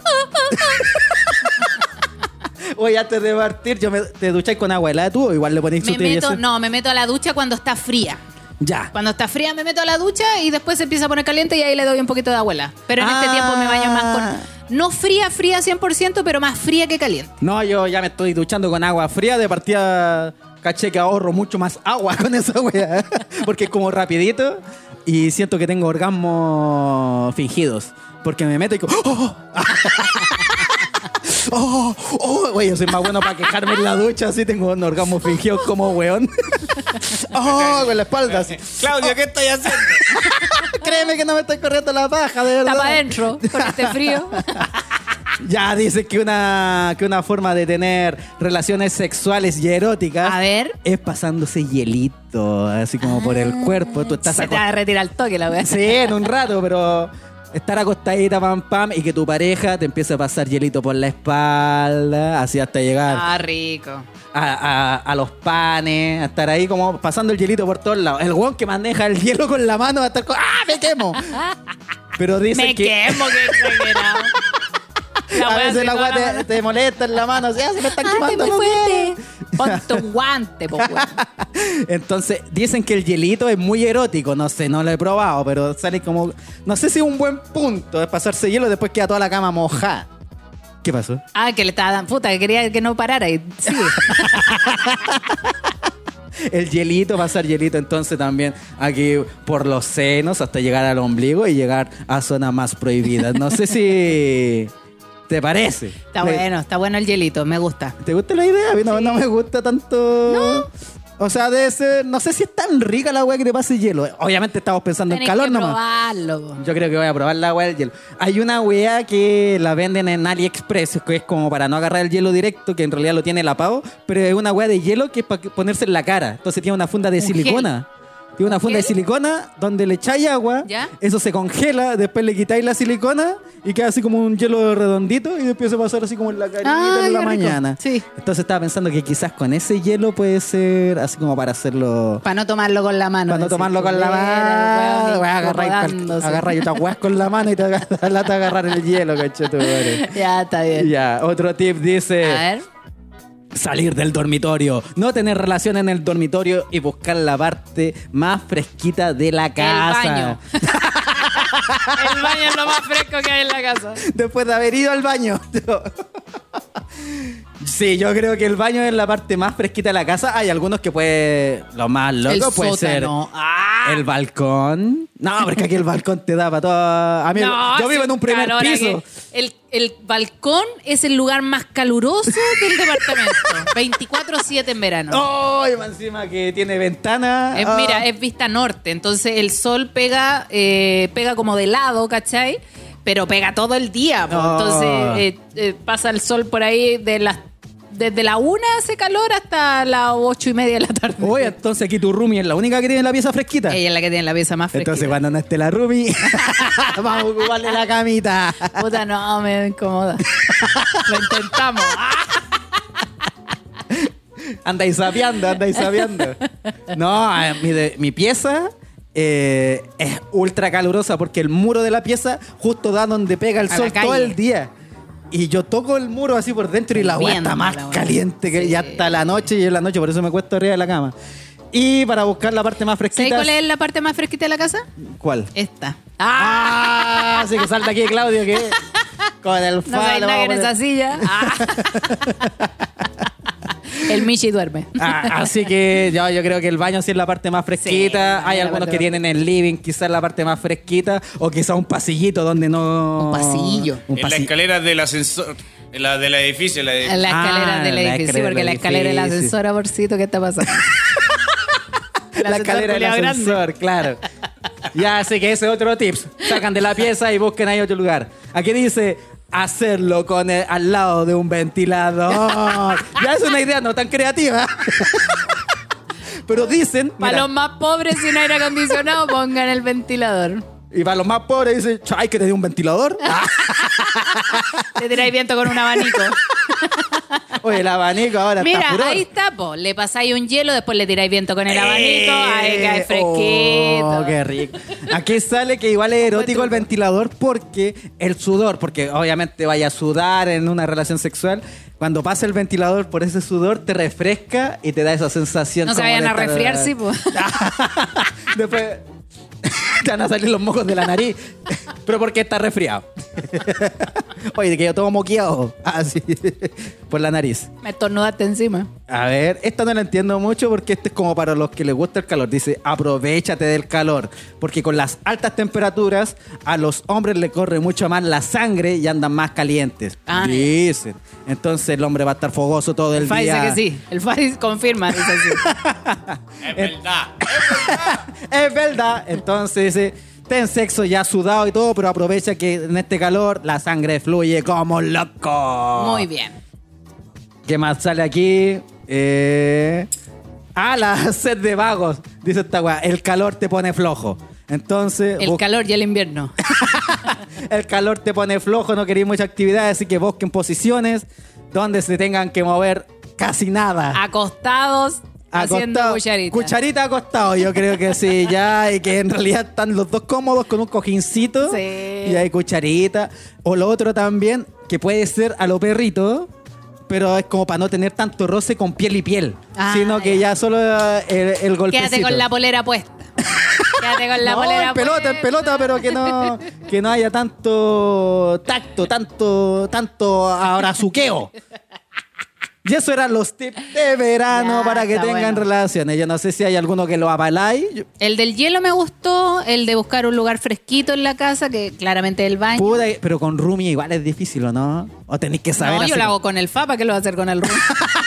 Oye, antes de partir, ¿te ducháis con agua helada tú o igual le ponéis su Me meto a la ducha cuando está fría. Ya. Cuando está fría me meto a la ducha y después se empieza a poner caliente y ahí le doy un poquito de abuela. Pero en este tiempo me baño más con... No fría 100%, pero más fría que caliente. No, yo ya me estoy duchando con agua fría. De partida caché que ahorro mucho más agua con esa wea. Porque es como rapidito y siento que tengo orgasmos fingidos. Porque me meto y como... Güey, yo soy más bueno para quejarme en la ducha, así tengo un orgasmo fingido como weón. Con la espalda así. Claudio, ¿qué estoy haciendo? Créeme que no me estoy corriendo la paja, de verdad. Está para adentro con este frío. Ya dicen que una forma de tener relaciones sexuales y eróticas A ver. es pasándose hielito, así como por el cuerpo. Tú estás Se te va a retirar el toque la wea. Sí, en un rato, pero estar acostadita, pam, pam, y que tu pareja te empiece a pasar hielito por la espalda, así hasta llegar Ah, rico. a los panes, a estar ahí como pasando el hielito por todos lados. El weón que maneja el hielo con la mano va a estar como, ¡ah, me quemo! Pero dicen Me que quemo, qué exagerado. La a wea veces se la toda weá la mano. te molesta en la mano, así, se me están quemando muy los fuerte. dedos. Ponte un guante, po, weón. Entonces, dicen que el hielito es muy erótico. No sé, no lo he probado, pero sale como... No sé si es un buen punto de pasarse hielo, después queda toda la cama mojada. ¿Qué pasó? Ah, que le estaba dando... Puta, que quería que no parara y sigue. El hielito, pasar hielito entonces también aquí por los senos hasta llegar al ombligo y llegar a zonas más prohibidas. No sé si... ¿Te parece? Está bueno el hielito, me gusta. ¿Te gusta la idea? A mí no me gusta tanto... No. O sea, debe ser... No sé si es tan rica la weá que te pase hielo. Obviamente estamos pensando Tenés en calor que nomás. probarlo. Yo creo que voy a probar la weá del hielo. Hay una weá que la venden en AliExpress, que es como para no agarrar el hielo directo, que en realidad lo tiene lapado, pero es una weá de hielo que es para ponerse en la cara. Entonces tiene una funda de silicona. Tiene una funda de gel? silicona donde le echáis agua, ¿Ya? eso se congela, después le quitáis la silicona y queda así como un hielo redondito y después se pasar así como en la carita en la qué rico. mañana. Sí. Entonces estaba pensando que quizás con ese hielo puede ser así como para hacerlo... Para no tomarlo con la mano. Para no tomarlo con la mano, voy a agarrar otra hueá con la mano y te lata a agarrar el hielo, cachetumare. Ya, está bien. Ya, otro tip dice... A ver. Salir del dormitorio, no tener relación en el dormitorio y buscar la parte más fresquita de la casa. El baño. El baño es lo más fresco que hay en la casa. Después de haber ido al baño. Sí, yo creo que el baño es la parte más fresquita de la casa. Hay algunos que puede... Lo más loco puede sótano. ser el balcón. No, porque aquí el balcón te da para todo... A mí, No, yo vivo en un primer calor piso. aquí. El balcón es el lugar más caluroso del departamento. 24/7 en verano. ¡Ay, más encima que tiene ventana! Mira, es vista norte, entonces el sol pega como de lado, ¿cachai? Pero pega todo el día, po. Entonces pasa el sol por ahí desde la 1 hace calor hasta las 8:30 de la tarde. Oye, entonces aquí tu roomie es la única que tiene la pieza fresquita. Ella es la que tiene la pieza más fresca. Entonces cuando no esté la roomie, vamos a ocuparle la camita. Puta, no, me incomoda. Lo intentamos. Andáis sapeando. No, mi pieza es ultra calurosa porque el muro de la pieza justo da donde pega el A sol la calle. todo el día. Y yo toco el muro así por dentro y la agua Viendo está más la weá. caliente que Sí. ya hasta la noche y en la noche, por eso me cuesto arriba de la cama. Y para buscar la parte más ¿Sabes fresquita. cuál es la parte más fresquita de la casa? ¿Cuál? Esta. ¡Ah! Así que salta aquí Claudio que con el No sabes falo. nada en vamos a esa poner- silla. El Michi duerme. Así que yo creo que el baño sí es la parte más fresquita. Sí, Hay la algunos parte que más tienen el living, quizás la parte más fresquita. O quizás un pasillito donde no... Un pasillo. Un En la pasillo. escalera del ascensor, la del edificio, la de... En la escalera Ah, del la edificio, escalera porque del la escalera del edificio. ascensor, amorcito, ¿qué está pasando? La escalera del culiao grande. ascensor, claro. Ya sé que ese es otro tips. Sacan de la pieza y busquen ahí otro lugar. Aquí dice hacerlo con al lado de un ventilador. Ya es una idea no tan creativa. Pero dicen... Para mira, los más pobres sin aire acondicionado, pongan el ventilador. y para los más pobres dicen, ¿hay que te dé un ventilador? Te tiráis viento con un abanico. Oye, el abanico ahora Mira, está furor. ahí está, po. Le pasáis un hielo, después le tiráis viento con el abanico. Ahí cae fresquito. Oh, qué rico. Aquí sale que igual es erótico el ventilador porque el sudor, porque obviamente vaya a sudar en una relación sexual. Cuando pasa el ventilador por ese sudor, te refresca y te da esa sensación. No se como vayan de a estar- resfriar, sí, po. Después te van a salir los mocos de la nariz. Pero porque está resfriado. Oye, que yo todo moqueado. Así. Por la nariz. Me estornudaste encima. A ver, esta no la entiendo mucho porque este es como para los que les gusta el calor. Dice, aprovéchate del calor. Porque con las altas temperaturas a los hombres le corre mucho más la sangre y andan más calientes. Ah, Dicen. Entonces el hombre va a estar fogoso todo el El FA día. dice que sí. El FA confirma, dice así. Es verdad. Es verdad. Entonces dice, ten sexo ya sudado y todo, pero aprovecha que en este calor la sangre fluye como loco. Muy bien. ¿Qué más sale aquí? La sed de vagos. Dice esta weá. El calor te pone flojo. Entonces... El calor y el invierno. el calor te pone flojo, no queréis mucha actividad, así que busquen posiciones donde se tengan que mover casi nada. Acostados, haciendo Acostado. cucharita. Cucharita acostado, yo creo que sí, ya. Y que en realidad están los dos cómodos con un cojincito. Sí. Y hay cucharita. O lo otro también, que puede ser a lo perrito, pero es como para no tener tanto roce con piel y piel. Ah, sino que ya solo el golpecito. Quédate con la polera puesta. Quédate con la No, polera en pelota, pero que no haya tanto tacto, tanto abrazuqueo. Y eso eran los tips de verano Ya, para que está tengan bueno. relaciones. Yo no sé si hay alguno que lo avaláis. El del hielo me gustó, el de buscar un lugar fresquito en la casa, que claramente es el baño. Puta, pero con roomie igual es difícil, ¿o no? O tenéis que saber No, yo así lo hago con el FA, ¿para qué lo voy a hacer con el roomie?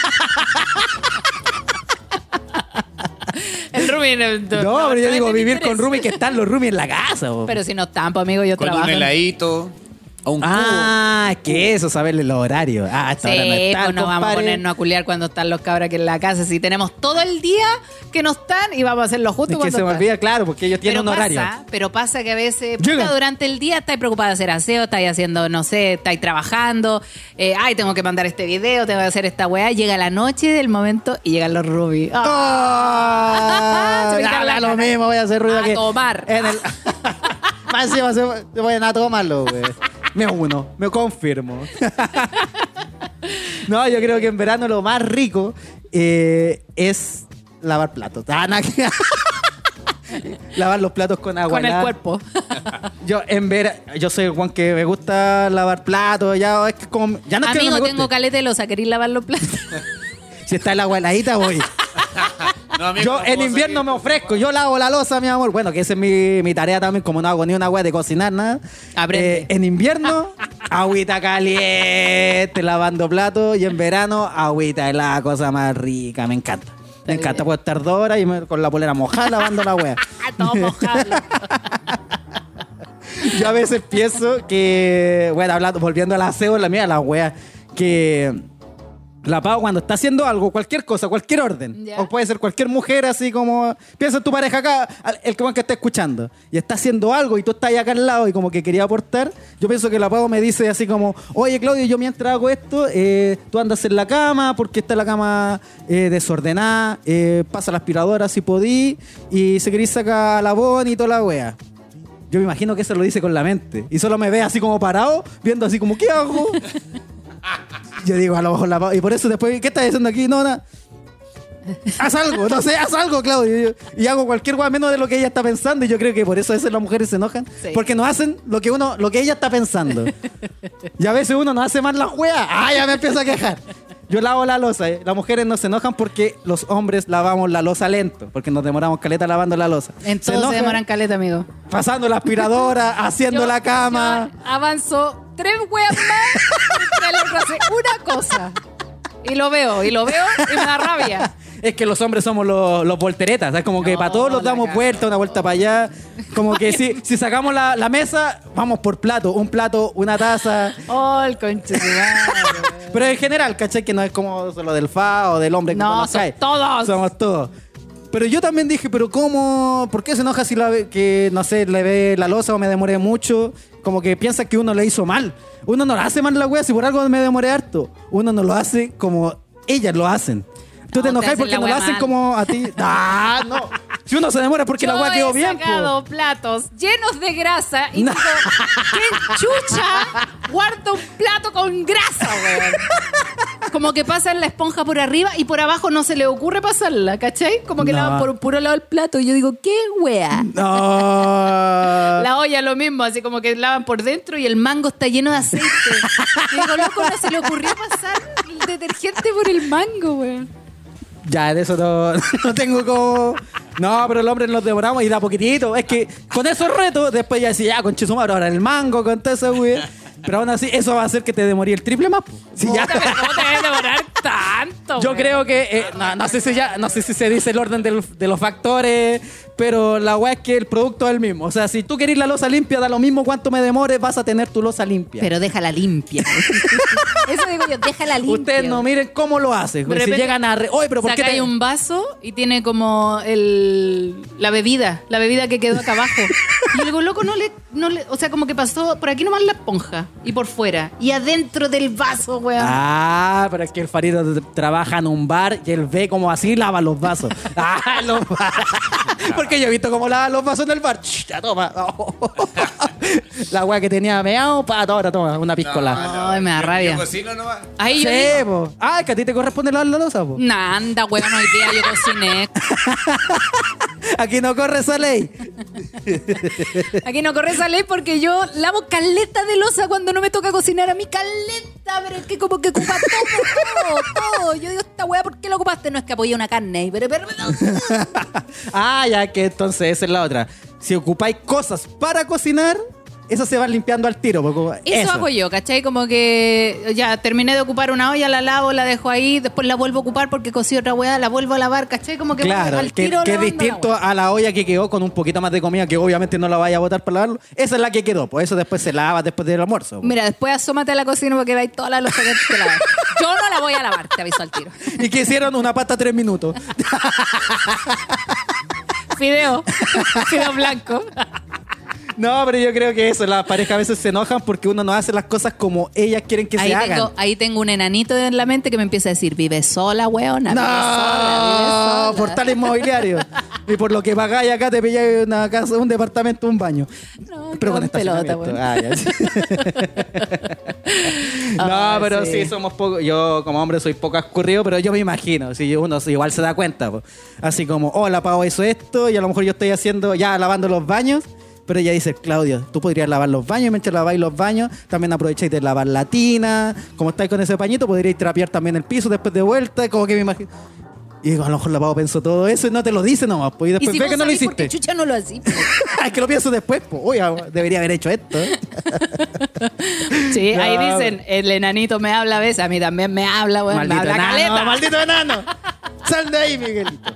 El roomie No, pero yo digo me vivir interesa. con roomie, que están los roomies en la casa. Po. Pero si no están, pues, amigo, yo Con trabajo. un heladito. O un Es que eso, saberle los horarios. Esta hora no Sí, está, pues no vamos a compadre. ponernos a culiar cuando están los cabras aquí en la casa. Si tenemos todo el día que no están y vamos a hacerlo justo Es que cuando se me están. olvida, claro, porque ellos tienen un horario. Pero pasa que a veces, Llega. puta, durante el día estáis preocupada de hacer aseo, estáis haciendo, no sé, estáis trabajando, tengo que mandar este video, tengo que hacer esta weá. Llega la noche del momento y llegan los rubies. ¡Oh! Se me quita la lo gana. mismo, voy a hacer ruido A que tomar. En el... Más encima se vayan a tomarlo, güey. Me uno, me confirmo. No, yo creo que en verano lo más rico es lavar platos. Lavar los platos con agua. Con el helada. cuerpo. Yo soy el Juan que me gusta lavar platos. Ya es que como, ya no es que Amigo, no me tengo guste. caleta de losa, ¿queréis lavar los platos? Si está el agua heladita, voy. No, amigo, Yo no en puedo invierno salir. me ofrezco, yo lavo la loza, mi amor. Bueno, que esa es mi tarea también, como no hago ni una hueá de cocinar, nada. Aprende. En invierno, agüita caliente, lavando platos. Y en verano, agüita helada, cosa más rica, me encanta. Me encanta, puedo estar 2 horas y con la polera mojada lavando la hueá. Todo mojado. Yo a veces pienso que, bueno, volviendo al aseo, la mía, la wea, que la Pau cuando está haciendo algo, cualquier cosa, cualquier orden, Ya. o puede ser cualquier mujer, así como, piensa en tu pareja acá, el que está escuchando, y está haciendo algo y tú estás ahí acá al lado y como que quería aportar, yo pienso que la Pau me dice así como, oye Claudio, yo mientras hago esto, tú andas en la cama, porque está la cama desordenada, pasa la aspiradora si podí, y se querís sacar la bon y toda la wea. Yo me imagino que eso lo dice con la mente. Y solo me ve así como parado, viendo así como, ¿qué hago? Yo digo, a lo mejor la... Y por eso después, ¿qué estás haciendo aquí? No, nada. Haz algo, no sé, haz algo, Claudio. Y hago cualquier cosa menos de lo que ella está pensando. Y yo creo que por eso a veces las mujeres se enojan. Sí. Porque no hacen lo que ella está pensando. Y a veces uno no hace más la juega. Ya me empiezo a quejar. Yo lavo la loza, Las mujeres no se enojan porque los hombres lavamos la loza lento. Porque nos demoramos caleta lavando la loza. Entonces enojan se demoran caleta, amigo. pasando la aspiradora, haciendo la cama. Yo avanzo 3 weas más y el otro hace una cosa. Y lo veo y me da rabia. Es que los hombres somos los volteretas, ¿sabes? Como que para todos los damos vuelta, una vuelta para allá. Como que si sacamos la mesa, vamos por plato. Un plato, una taza. Oh, el conche de madre. Pero en general, ¿cachai? Que no es como solo del fa o del hombre que No, nos son cae. todos. Somos todos. Pero yo también dije, pero ¿cómo? ¿Por qué se enoja si que, no sé, le ve la loza o me demoré mucho? Como que piensa que uno le hizo mal. Uno no lo hace mal la wea si por algo me demoré harto. Uno no lo hace como ellas lo hacen. Tú te No, te enojas hacen porque la no lo wea hacen mal. como a ti. Ah, no. Si uno se demora porque la wea quedó bien, Yo he sacado po. platos llenos de grasa y digo, ¿qué chucha guarda un plato con grasa, weón? Como que pasan la esponja por arriba y por abajo no se le ocurre pasarla, ¿cachai? Como que No. lavan por un puro lado el plato y yo digo, ¿qué wea? No. La olla lo mismo, así como que lavan por dentro y el mango está lleno de aceite. Y digo, loco, no se le ocurrió pasar el detergente por el mango, weón. Ya, de eso no tengo como... No, pero el hombre nos demoramos y da poquitito. Es que con esos retos, después ya decía, ya, con Chisumaro, ahora el mango, con todo eso, güey. Pero aún así, eso va a hacer que te demorí el triple más. Po. Si ya... Puta, pero ¿cómo te debe demorar tanto, Yo weón? creo que... no sé si se dice el orden de los factores, pero la weá es que el producto es el mismo. O sea, si tú querés la loza limpia, da lo mismo cuánto me demores, vas a tener tu loza limpia. Pero déjala limpia. Eso digo yo, déjala limpia. Ustedes no miren cómo lo hacen. De Si repente llegan a... Oye, pero ¿por qué saca ahí un vaso y tiene como la bebida que quedó acá abajo. Y el loco no le, o sea, como que pasó por aquí nomás la esponja y por fuera. Y adentro del vaso, weón. Ah, pero es que el Farito trabaja en un bar y él ve como así lava los vasos. Ah, los vasos. Porque yo he visto cómo lava los vasos en el bar. Ya toma. La weá que tenía meado, ahora toma, una piscola. Ay, me da rabia. Yo cocino nomás. Ahí yo Sí, digo, po. Ah, que a ti te corresponde lavar la loza, po. nah, anda, weón, hoy día yo cociné. Aquí no corre esa ley. Aquí no corre esa ley porque yo lavo caleta de loza cuando no me toca cocinar a mí, caleta, pero es que como que ocupa todo. Yo digo, esta weá, ¿por qué la ocupaste? No es que apoyé una carne ahí, pero Ah, ya que entonces esa es la otra. Si ocupáis cosas para cocinar, eso se va limpiando al tiro. Porque Eso hago yo, ¿cachai? Como que ya terminé de ocupar una olla, la lavo, la dejo ahí, después la vuelvo a ocupar porque cocí otra weá, la vuelvo a lavar, ¿cachai? Como que Claro, al que tiro es lavando la distinto weá. a la olla que quedó con un poquito más de comida, que obviamente no la vaya a botar para lavarlo. Esa es la que quedó, pues eso después se lava después del almuerzo. Mira, después asómate a la cocina porque veis toda la loza que te lavas. Yo no la voy a lavar, te aviso al tiro. Y que hicieron una pasta 3 minutos. Fideo blanco. No, pero yo creo que eso, las parejas a veces se enojan porque uno no hace las cosas como ellas quieren que se hagan. Ahí tengo un enanito en la mente que me empieza a decir, vive sola, weona, vive sola. No, portal inmobiliario. Y por lo que pagáis acá te pilláis una casa, un departamento, un baño. No, Pero con pelota, estacionamiento. weón. Ah, ya, sí. No, Ah, pero sí. sí, somos pocos. Yo como hombre soy poco escurrido, pero yo me imagino. Si uno igual se da cuenta. Po. Así como, la Pau hizo esto y a lo mejor yo estoy haciendo, ya lavando los baños. Pero ella dice, Claudio, tú podrías lavar los baños y mientras laváis los baños, también aprovecháis de lavar la tina. Como estáis con ese pañito, podríais trapear también el piso después de vuelta. Como que me imagino. Y digo, a lo mejor la Pau pensó todo eso y no te lo dice nomás. Pues, y Y después si ve vos que no lo sabés por qué hiciste. chucha no lo hacís. Es que lo pienso después. Pues, uy, debería haber hecho esto. Sí, No. ahí dicen, el enanito me habla a veces, a mí también me habla, weón, me Maldito habla enano, caleta. maldito enano. Sal de ahí, Miguelito.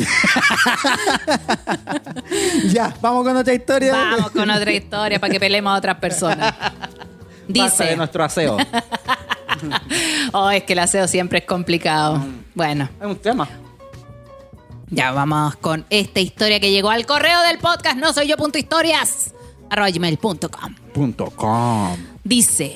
Ya, vamos con otra historia. Vamos con otra historia para que peleemos a otras personas. Basta de Dice, nuestro aseo. es que el aseo siempre es complicado. Bueno, Es un tema. ya vamos con esta historia que llegó al correo del podcast no soy yo.historias @gmail.com. Dice: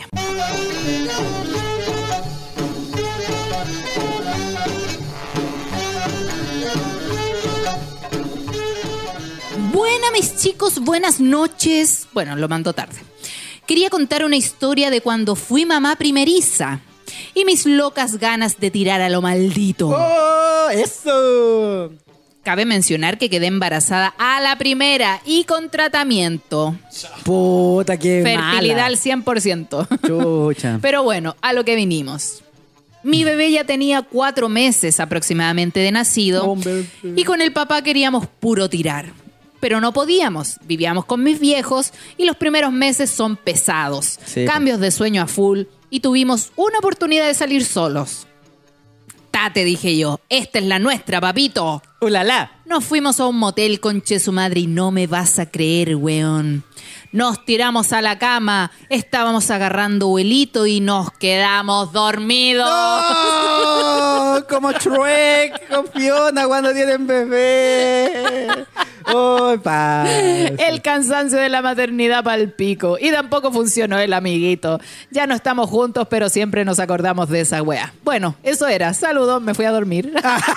buena, mis chicos, buenas noches. Bueno, lo mando tarde. Quería contar una historia de cuando fui mamá primeriza y mis locas ganas de tirar a lo maldito. ¡Oh, eso! Cabe mencionar que quedé embarazada a la primera y con tratamiento. Puta, qué Fertilidad mala. al 100%. Chucha. Pero bueno, a lo que vinimos. Mi bebé ya tenía 4 meses aproximadamente de nacido Hombre. y con el papá queríamos puro tirar. Pero no podíamos, vivíamos con mis viejos y los primeros meses son pesados. Sí. Cambios de sueño a full y tuvimos una oportunidad de salir solos. Andate, dije yo. Esta es la nuestra, papito. ¡Ulala! Nos fuimos a un motel, conche su madre, y no me vas a creer, weón. Nos tiramos a la cama, estábamos agarrando vuelito y nos quedamos dormidos. ¡No! Como Shrek con Fiona cuando tienen bebé. ¡Oh, paz! El cansancio de la maternidad pa'l pico. Y tampoco funcionó el amiguito. Ya no estamos juntos, pero siempre nos acordamos de esa wea. Bueno, eso era. Saludos, me fui a dormir.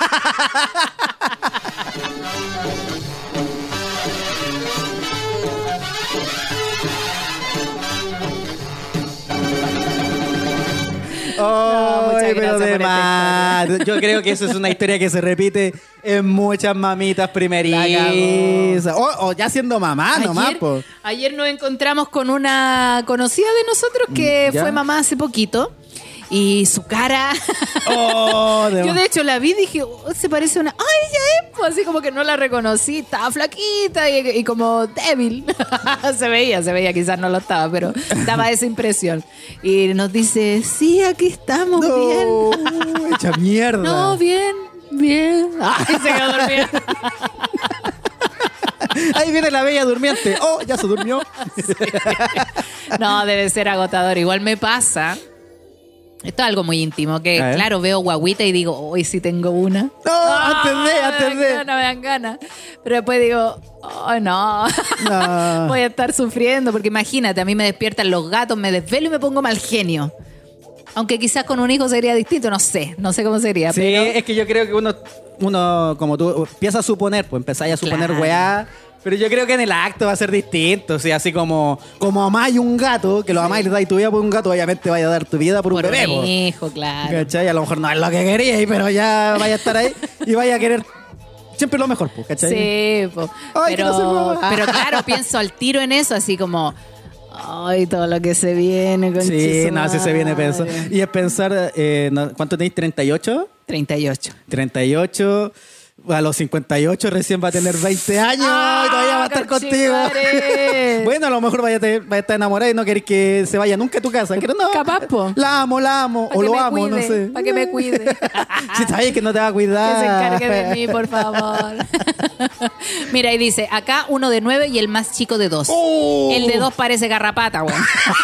Oh, muchas pero gracias de por esta más. Yo creo que eso es una historia que se repite en muchas mamitas primerizas. O ya siendo mamá nomás, po. Ayer nos encontramos con una conocida de nosotros que ¿Ya? fue mamá hace poquito. Y su cara... Oh, Yo de hecho la vi y dije, "Oh, se parece a una... ¡Ay, ella es!" Pues así como que no la reconocí. Estaba flaquita y como débil. se veía, quizás no lo estaba, pero daba esa impresión. Y nos dice, sí, aquí estamos, bien. No, hecha mierda. No, bien. Ay, se quedó dormida. Ahí viene la bella durmiente. Oh, ya se durmió. No, debe ser agotador. Igual me pasa... Esto es algo muy íntimo, que A ver. claro, veo guaguita y digo, hoy sí tengo una. No, Me atendé. dan ganas. Pero después digo, oh, no. No. Voy a estar sufriendo, porque imagínate, a mí me despiertan los gatos, me desvelo y me pongo mal genio. Aunque quizás con un hijo sería distinto, no sé cómo sería. Sí, pero... es que yo creo que uno como tú, empieza a suponer, pues empezáis a suponer Claro. weá. Pero yo creo que en el acto va a ser distinto. O sea, así como amáis un gato, que lo amáis y le dais tu vida por un gato, obviamente vaya a dar tu vida por un Por bebé. po. mi hijo, claro. ¿Cachai? A lo mejor no es lo que queríais, pero ya vaya a estar ahí y vaya a querer siempre lo mejor, pues, ¿cachai? Sí, po. Ay, quiero ser mamá. pero claro, pienso al tiro en eso, así como, ay, todo lo que se viene. Sí, no, sí se viene pensando. pensar. Y es pensar, ¿cuánto tenéis? ¿38? 38. 38. A los 58 recién va a tener 20 años y todavía va a estar contigo. conchetumare. Bueno, a lo mejor vaya a estar enamorada y no querés que se vaya nunca a tu casa. Pero no, Capaz, po. la amo, o lo amo, no sé. Para que me cuide. Si sabes que no te va a Que cuidar. se encargue de mí, por favor. Mira, y dice, acá uno de 9 y el más chico de 2. El de 2 parece garrapata, güey.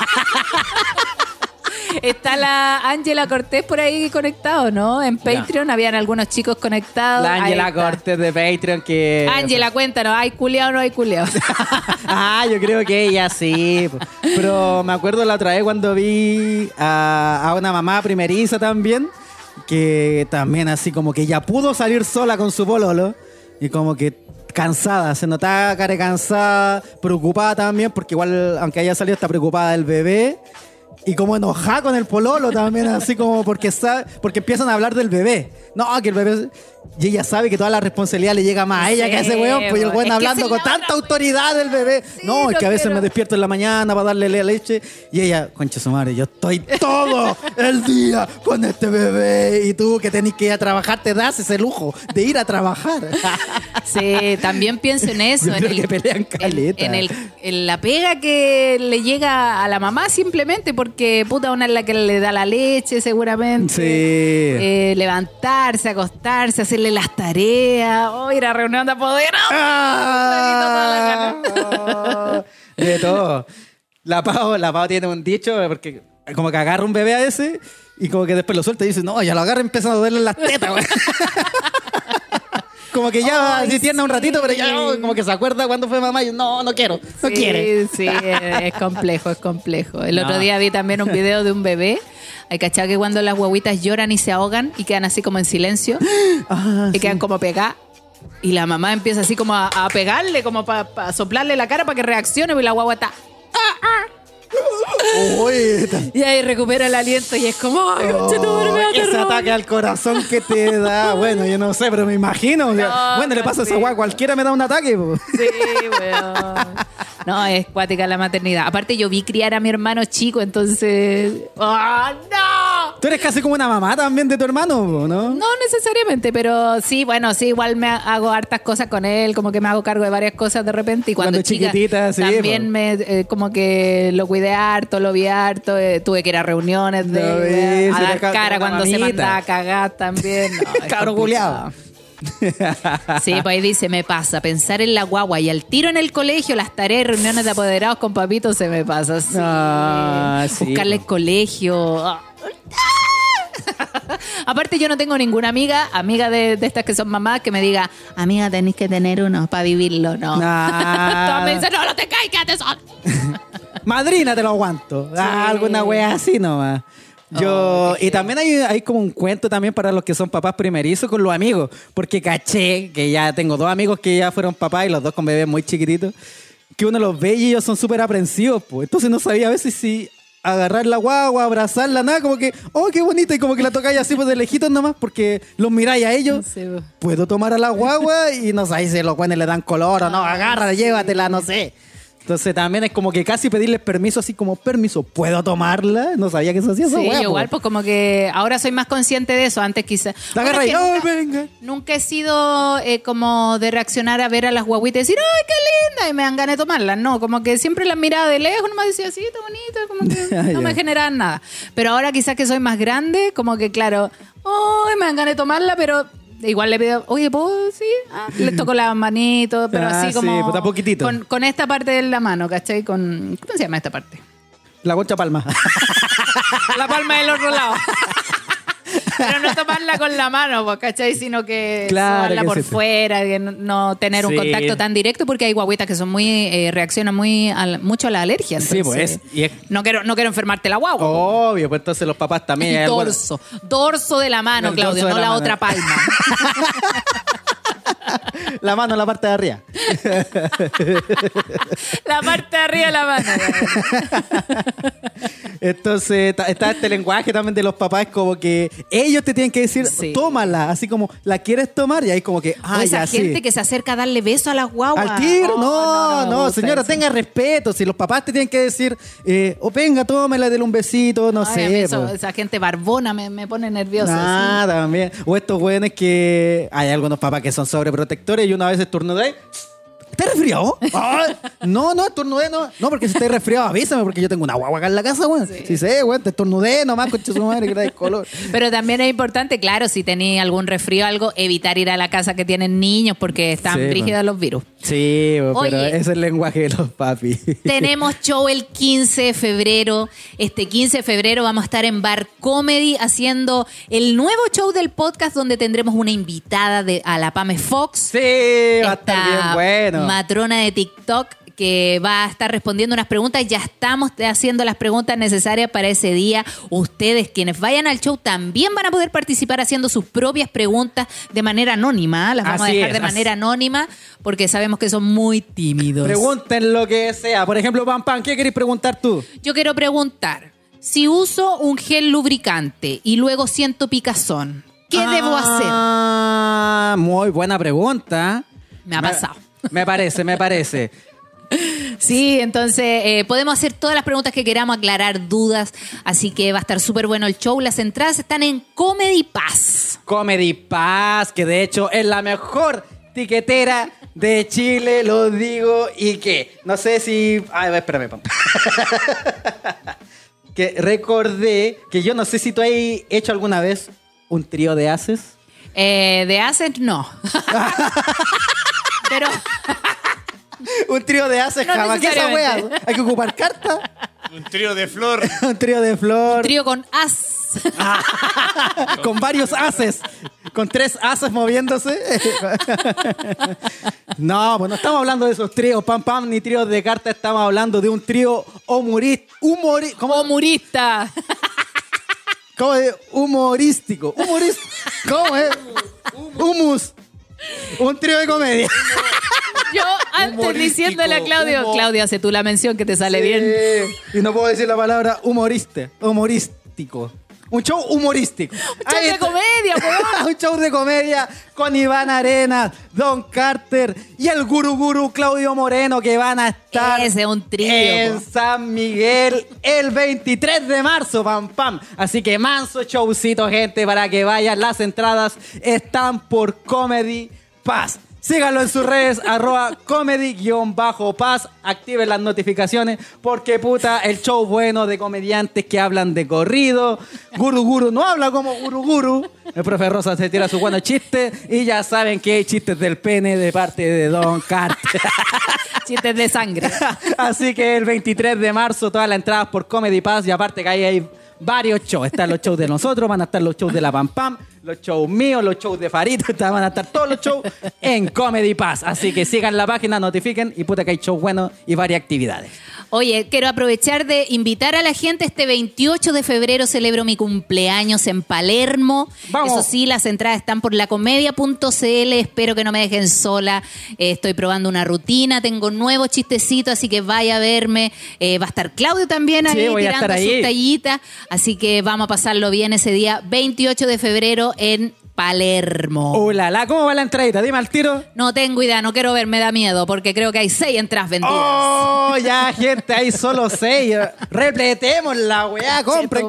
Está la Ángela Cortés por ahí conectado, ¿no? En Patreon habían algunos chicos conectados. La Ahí Ángela está. Cortés de Patreon que... Ángela, cuéntanos, ¿hay culiao o no hay culiao? Ah, yo creo que ella sí. Pero me acuerdo la otra vez cuando vi a una mamá primeriza también, que también así como que ya pudo salir sola con su pololo y como que cansada, se notaba cara cansada, preocupada también, porque igual, aunque haya salido, está preocupada del bebé. Y como enojada con el pololo también, así como porque empiezan a hablar del bebé. No, que el bebé... Y ella sabe que toda la responsabilidad le llega más a ella que a ese weón, pues y el es weón que hablando es con la tanta otra, autoridad del bebé. Sí, No, es que a veces quiero. me despierto en la mañana para darle la leche. Y ella, concha su madre, yo estoy todo el día con este bebé. Y tú que tenés que ir a trabajar, te das ese lujo de ir a trabajar. Sí, también pienso en eso. Yo creo que pelean caleta. En la pega que le llega a la mamá simplemente porque puta una es la que le da la leche seguramente. Sí. Levantarse, acostarse, hacerle las tareas. O ir a reunión de apoderados. Ah, de todo. La Pau tiene un dicho porque como que agarra un bebé a ese y como que después lo suelta y dice, no, ya lo agarra y empieza a dolerle las tetas, güey. Como que ya Ay, sí tierna un ratito, pero ya sí. como que se acuerda cuando fue mamá y no quiero, no quiere. Sí, es complejo. El No. otro día vi también un video de un bebé. Hay cachado que cuando las guaguitas lloran y se ahogan y quedan así como en silencio Ah, y quedan como pegadas. Y la mamá empieza así como a pegarle, como para soplarle la cara para que reaccione, y la guagua está... Uy, Y ahí recupera el aliento y es como... ¡Ay, conchetumare, me da ese terror! ataque al corazón que te da. Bueno, yo no sé, pero me imagino. O sea, No, bueno, le pasa a esa sí. guagua, cualquiera me da un ataque. Po. Sí, weón. No, es cuática la maternidad. Aparte, yo vi criar a mi hermano chico, entonces... ¡Ah, no! Tú eres casi como una mamá también de tu hermano, ¿no? No necesariamente, pero sí, bueno, sí, igual me hago hartas cosas con él, como que me hago cargo de varias cosas de repente. Y cuando chica, chiquitita, sí, también como que lo cuidé harto, lo vi harto, tuve que ir a reuniones de Lo él, vi, a se dar le ca- cara una cuando se mamita. mandaba a cagar también. No, es Cabro culiao. Sí, pues ahí dice, me pasa, pensar en la guagua y al tiro en el colegio, las tareas y reuniones de apoderados con papitos se me pasa. Sí. Ah, sí, Buscarle po. colegio. Aparte yo no tengo ninguna amiga de estas que son mamás que me diga, amiga, tenés que tener uno para vivirlo, no. Ah. Todas me dicen, no te caes, quédate sola. Madrina, te lo aguanto. Alguna wea así nomás. Y también hay como un cuento también para los que son papás primerizos con los amigos, porque caché que ya tengo 2 amigos que ya fueron papás y los 2 con bebés muy chiquititos, que uno los ve y ellos son súper aprensivos, pues. Entonces no sabía a veces si agarrar la guagua, abrazarla, nada, como que, oh, qué bonita, y como que la tocáis así pues de lejitos nomás, porque los miráis a ellos. Sí, pues. Puedo tomar a la guagua y no sabéis si los buenos le dan color o no, agárrala, llévatela, no sé. Entonces también es como que casi pedirles permiso, así como, permiso, ¿puedo tomarla? No sabía que se hacía esa Sí, hueá, yo igual, pues como que ahora soy más consciente de eso. Antes quizás. La agarra y, Bueno, ¡ay, es que venga! nunca he sido como de reaccionar a ver a las guaguitas y decir, ¡ay, qué linda! Y me dan ganas de tomarlas. No, como que siempre las miraba de lejos, nomás decía, sí, está bonita, como que no me generaban nada. Pero ahora quizás que soy más grande, como que claro, ¡ay, me dan ganas de tomarla! Pero igual le pido, oye, ¿puedo? Sí. Les toco las manitos, pero Ah, así sí, como. pues, a poquitito. Con esta parte de la mano, ¿cachai? ¿Cómo se llama esta parte? La concha palma. La palma del otro lado. Pero no tomarla con la mano, pues, ¿cachai? Sino que Claro sobarla que por sí. fuera, que no tener un Sí. contacto tan directo, porque hay guaguitas que son muy, reaccionan mucho a la alergia. Sí, Entonces, pues, y es- no quiero enfermarte la guagua. Obvio, pues entonces los papás también. hay alguna- Dorso de la mano, El Claudio, dorso no de la la otra mano. palma. La mano en la parte de arriba. La parte de arriba de la mano. Entonces está este lenguaje también de los papás, como que ellos te tienen que decir, Sí. tómala, así como, ¿la quieres tomar? Y ahí como que, O esa ya gente sí. que se acerca a darle beso a las guaguas. Al tiro, Oh, no, me gusta señora, eso. tenga respeto. Si los papás te tienen que decir, venga, tómela, dele un besito, no Ay, a mí sé. eso, pues. esa gente barbona me pone nerviosa. Ah, también. O estos güeyes que hay algunos papás que son sobreprotectores y una vez estornudé. ¿Estás resfriado? Ay, no, estornudé, no. No, porque si estás resfriado, avísame, porque yo tengo una guagua acá en la casa, güey. Sí, sé, güey, te estornudé nomás, concha su madre, que traes color. Pero también es importante, claro, si tenéis algún resfrío o algo, evitar ir a la casa que tienen niños porque están Sí, brígidos los virus. Sí, güey, pero Oye. ese es el lenguaje de los papis. Tenemos show el 15 de febrero. Este 15 de febrero vamos a estar en Bar Comedy haciendo el nuevo show del podcast donde tendremos una invitada a la Pame Fox. Sí, va a estar bien Esta bueno. matrona de TikTok que va a estar respondiendo unas preguntas. Ya estamos haciendo las preguntas necesarias para ese día. Ustedes, quienes vayan al show, también van a poder participar haciendo sus propias preguntas de manera anónima. Las vamos Así a dejar es, de manera anónima porque sabemos que son muy tímidos. Pregunten lo que sea. Por ejemplo, Pam Pam, ¿qué querés preguntar tú? Yo quiero preguntar, si uso un gel lubricante y luego siento picazón, ¿qué debo hacer? Ah, muy buena pregunta. Me ha pasado. Me parece. Sí, entonces podemos hacer todas las preguntas que queramos, aclarar dudas, así que va a estar súper bueno el show. Las entradas están en Comedy Pass. Comedy Pass, que de hecho es la mejor tiquetera de Chile, lo digo, y que no sé si... Ay, espérame, Pam. Que recordé que yo no sé si tú has hecho alguna vez un trío de haces. De Ascent, no. Pero Un trío de haces, No jamás. ¿Qué es esa wea? necesariamente. Hay que ocupar carta. Un trío de flor. Un trío de flor. trío con as. Con varios haces. Con 3 haces moviéndose. No, pues no estamos hablando de esos tríos, Pam Pam, ni tríos de carta. Estamos hablando de un trío Como humorista. ¿Cómo es? Humorístico. ¿Cómo es? Humus. Un trío de comedia. Yo antes Humorístico, diciéndole a Claudio, humo- Claudio, hace tú la mención que te sale bien. Y no puedo decir la palabra humorístico. Un show humorístico. Un show de comedia, weón. Un show de comedia con Iván Arenas, Don Carter y el gurú Claudio Moreno, que van a estar Ese es un trío, en po. San Miguel el 23 de marzo, pam, pam. Así que manso showcito, gente, para que vayan. Las entradas están por Comedy Pass. Síganlo en sus redes, @comedy_pass. Activen las notificaciones porque, puta, el show bueno de comediantes que hablan de corrido. Guru no habla como Guru. El profe Rosa se tira sus buenos chistes y ya saben que hay chistes del pene de parte de Don Carter. Chistes de sangre. Así que el 23 de marzo todas las entradas por Comedy Pass y aparte que ahí hay varios shows. Están los shows de nosotros, van a estar los shows de la Pam Pam, los shows míos, los shows de Farito, van a estar todos los shows en Comedy Pass. Así que sigan la página, notifiquen y puta que hay shows buenos y varias actividades. Oye, quiero aprovechar de invitar a la gente. Este 28 de febrero celebro mi cumpleaños en Palermo. ¡Vamos! Eso sí, las entradas están por lacomedia.cl. Espero que no me dejen sola. Estoy probando una rutina, tengo nuevos chistecitos, así que vaya a verme. Va a estar Claudio también ahí Sí, voy a tirando estar ahí. sus tallitas. Así que vamos a pasarlo bien ese día 28 de febrero en Palermo. Hola, ¿cómo va la entradita? Dime al tiro. No tengo idea, no quiero ver, me da miedo, porque creo que hay 6 entradas vendidas. Oh, ya, gente, hay solo 6. Repletemos la weá. Compren.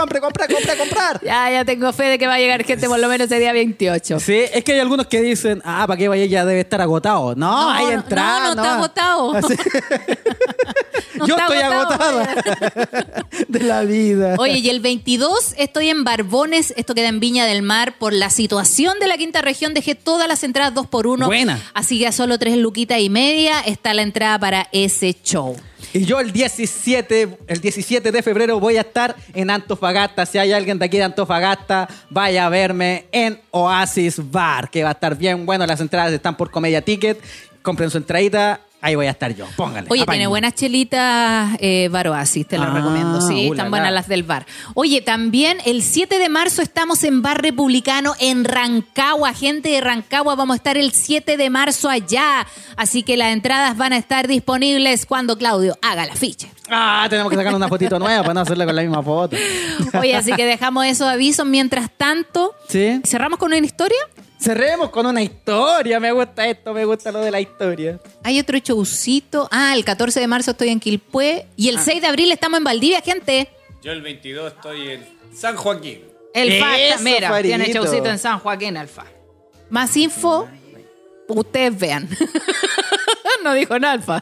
Ya tengo fe de que va a llegar gente por lo menos ese día 28. Sí, es que hay algunos que dicen, ¿para qué vaya? Ya debe estar agotado. No, hay entradas. No está agotado. Así- No Yo está estoy agotado. agotada de la vida. Oye, y el 22 estoy en Barbones, esto queda en Viña del Mar. Por la situación de la quinta región dejé todas las entradas 2x1. Buena. Así que a solo 3 luquitas y media está la entrada para ese show. Y yo el 17 de febrero voy a estar en Antofagasta. Si hay alguien de aquí de Antofagasta, vaya a verme en Oasis Bar, que va a estar bien bueno. Las entradas están por Comedia Ticket. Compren su entradita. Ahí voy a estar yo. Pónganle. Oye, apañen. tiene buenas chelitas Bar Oasis, te las recomiendo. Sí, están buenas las del bar. Oye, también el 7 de marzo estamos en Bar Republicano en Rancagua. Gente de Rancagua, vamos a estar el 7 de marzo allá. Así que las entradas van a estar disponibles cuando Claudio haga la ficha. Tenemos que sacar una fotito nueva para no hacerle con la misma foto. Oye, así que dejamos esos avisos. Mientras tanto, ¿Sí? ¿cerramos con una historia? Cerremos con una historia. Me gusta esto, me gusta lo de la historia. Hay otro showcito. El 14 de marzo estoy en Quilpué. Y el 6 de abril estamos en Valdivia, gente. Yo el 22 estoy en San Joaquín. El FA, Eso, mira, Farito. tiene showcito en San Joaquín, el FA. Más info, ustedes vean. No dijo nada, Alfa.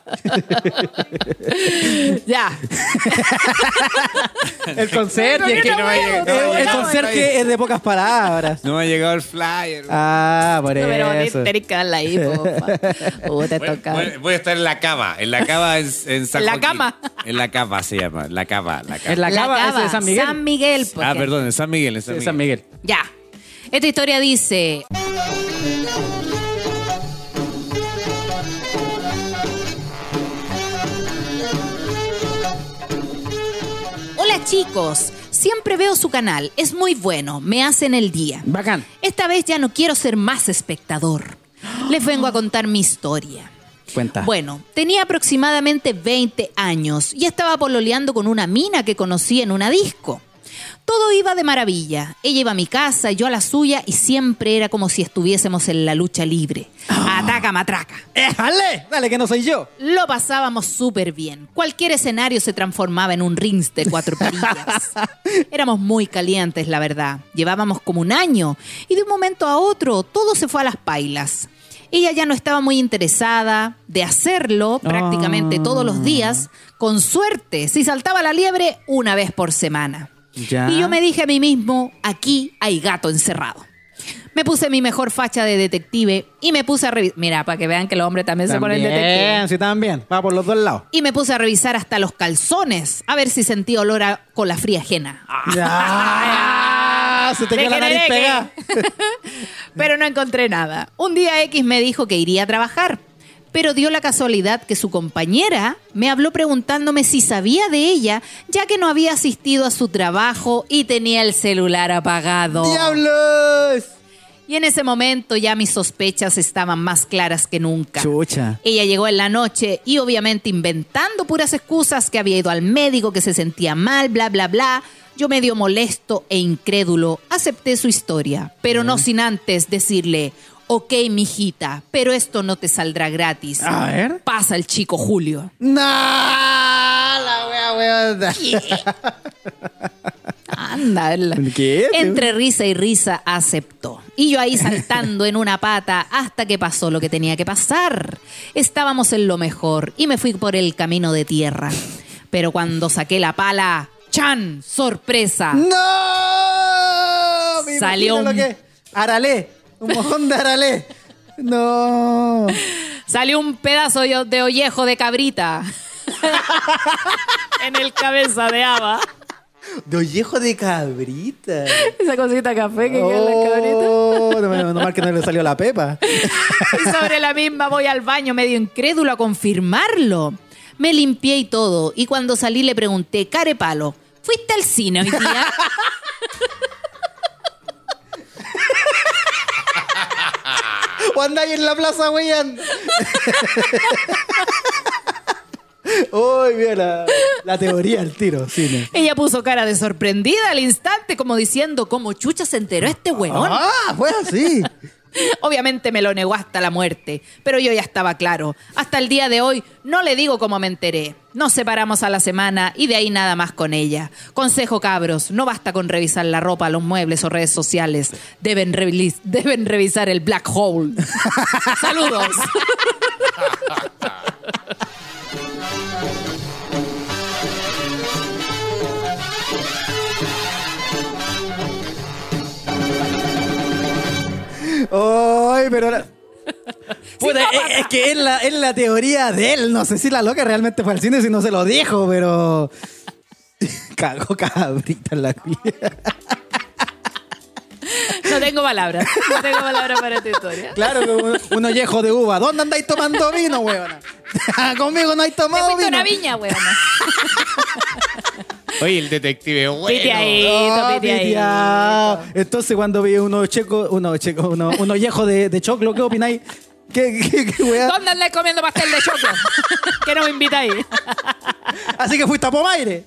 Ya. El conserje. Que no me ha llegado. El conserje es de pocas palabras. No me ha llegado el flyer. Por No, pero eso. tenés que darla ahí, pofa. Te toca. Voy a estar en la cava. En la cava en San ¿En la Joaquín. cama? En la cava se llama. La cava. En la cava, ese de San Miguel. San Miguel, pues. Perdón, en San Miguel. Sí, San Miguel. Ya. Esta historia dice... Hola chicos, siempre veo su canal, es muy bueno, me hacen el día. Bacán. Esta vez ya no quiero ser más espectador. Les vengo a contar mi historia. Cuenta. Bueno, tenía aproximadamente 20 años y estaba pololeando con una mina que conocí en una disco. Todo iba de maravilla. Ella iba a mi casa, yo a la suya y siempre era como si estuviésemos en la lucha libre. Ataca, matraca. Dale, que no soy yo. Lo pasábamos súper bien. Cualquier escenario se transformaba en un rings de 4 perillas. Éramos muy calientes, la verdad. Llevábamos como un año y de un momento a otro todo se fue a las pailas. Ella ya no estaba muy interesada de hacerlo prácticamente todos los días. Con suerte, si saltaba la liebre una vez por semana. Ya. Y yo me dije a mí mismo, aquí hay gato encerrado. Me puse mi mejor facha de detective y me puse a revisar. Mira, para que vean que los hombres también se ponen detective. Sí, también. Va por los dos lados. Y me puse a revisar hasta los calzones, a ver si sentía olor a cola fría ajena. Se te queda la nariz pegada. Pero no encontré nada. Un día X me dijo que iría a trabajar, pero dio la casualidad que su compañera me habló preguntándome si sabía de ella, ya que no había asistido a su trabajo y tenía el celular apagado. ¡Diablos! Y en ese momento ya mis sospechas estaban más claras que nunca. Chucha. Ella llegó en la noche y obviamente inventando puras excusas, que había ido al médico, que se sentía mal, bla, bla, bla. Yo medio molesto e incrédulo acepté su historia, pero no sin antes decirle, ok, mijita, pero esto no te saldrá gratis. A ver. Pasa el chico Julio. ¡No! La wea. Anda, verla. ¿Qué? Entre risa y risa aceptó. Y yo ahí saltando en una pata hasta que pasó lo que tenía que pasar. Estábamos en lo mejor y me fui por el camino de tierra. Pero cuando saqué la pala, ¡chan! ¡Sorpresa! ¡No! Me Salió imagino lo que- Aralé. Un mojón de aralé. No. Salió un pedazo de ollejo de cabrita en el cabeza de Ava. De ollejo de cabrita. Esa cosita café que queda en la cabrita. Oh, no mal que no le salió la pepa. Y sobre la misma voy al baño medio incrédulo a confirmarlo. Me limpié y todo. Y cuando salí le pregunté, carepalo, ¿fuiste al cine hoy día? O andáis en la plaza, weón. Uy, mira la teoría al tiro, cine. Ella puso cara de sorprendida al instante, como diciendo, ¿cómo chucha se enteró este weón? Ah, fue así. Obviamente me lo negó hasta la muerte, pero yo ya estaba claro. Hasta el día de hoy no le digo cómo me enteré. Nos separamos a la semana y de ahí nada más con ella. Consejo, cabros, no basta con revisar la ropa, los muebles o redes sociales. Deben revisar el black hole. Saludos. Ay, pero... Puta, es que es la teoría de él. No sé si la loca realmente fue al cine, si no se lo dijo, pero... Cagó cabrita en la culia. No tengo palabras. No tengo palabras para esta historia. Claro, un ollejo de uva. ¿Dónde andáis tomando vino, weona? Conmigo no hay Me tomado fuiste a vino. una viña, weón. Oye, el detective bueno. Piteadito, piteado. Entonces, cuando vi un ollejo de choclo, ¿qué opináis? ¿Qué weá? ¿Dónde andáis comiendo pastel de choclo? Que no me invitáis. Así que fuiste a Pomaire.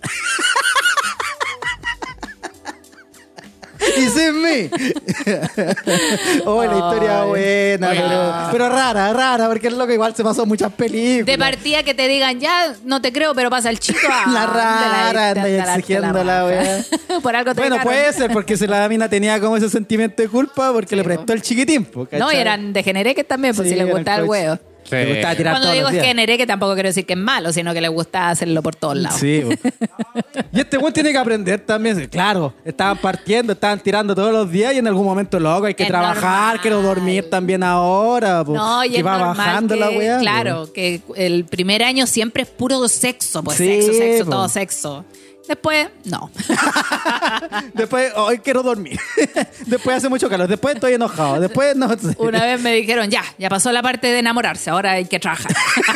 Y sin mí. Oh, la historia buena, pero rara, porque es lo que igual se pasó en muchas películas. De partida que te digan, ya, no te creo, pero pasa el chico. La rara, anda exigiendo la weá. Por algo te Bueno, dejaron. puede ser, porque la mina tenía como ese sentimiento de culpa porque le prestó el chiquitín. ¿Cachai? No, y eran degenereques también, pues Sí, si les eran gustaba el coches. huevo. Sí. Le gustaba tirar Cuando todos digo los días. degenereque tampoco quiero decir que es malo, sino que les gustaba hacerlo por todos lados. Sí, bo. Y este güey tiene que aprender también. Claro, estaban partiendo, estaban tirando todos los días y en algún momento, loco, hay que Es trabajar, normal. quiero dormir también ahora. Po. No, y que es va normal bajando que, la weá. claro, que el primer año siempre es puro sexo, pues Sí, sexo, po. todo sexo. Después, no. Después, hoy quiero dormir. Después hace mucho calor. Después estoy enojado. Después no sé. Una vez me dijeron, ya pasó la parte de enamorarse, ahora hay que trabajar.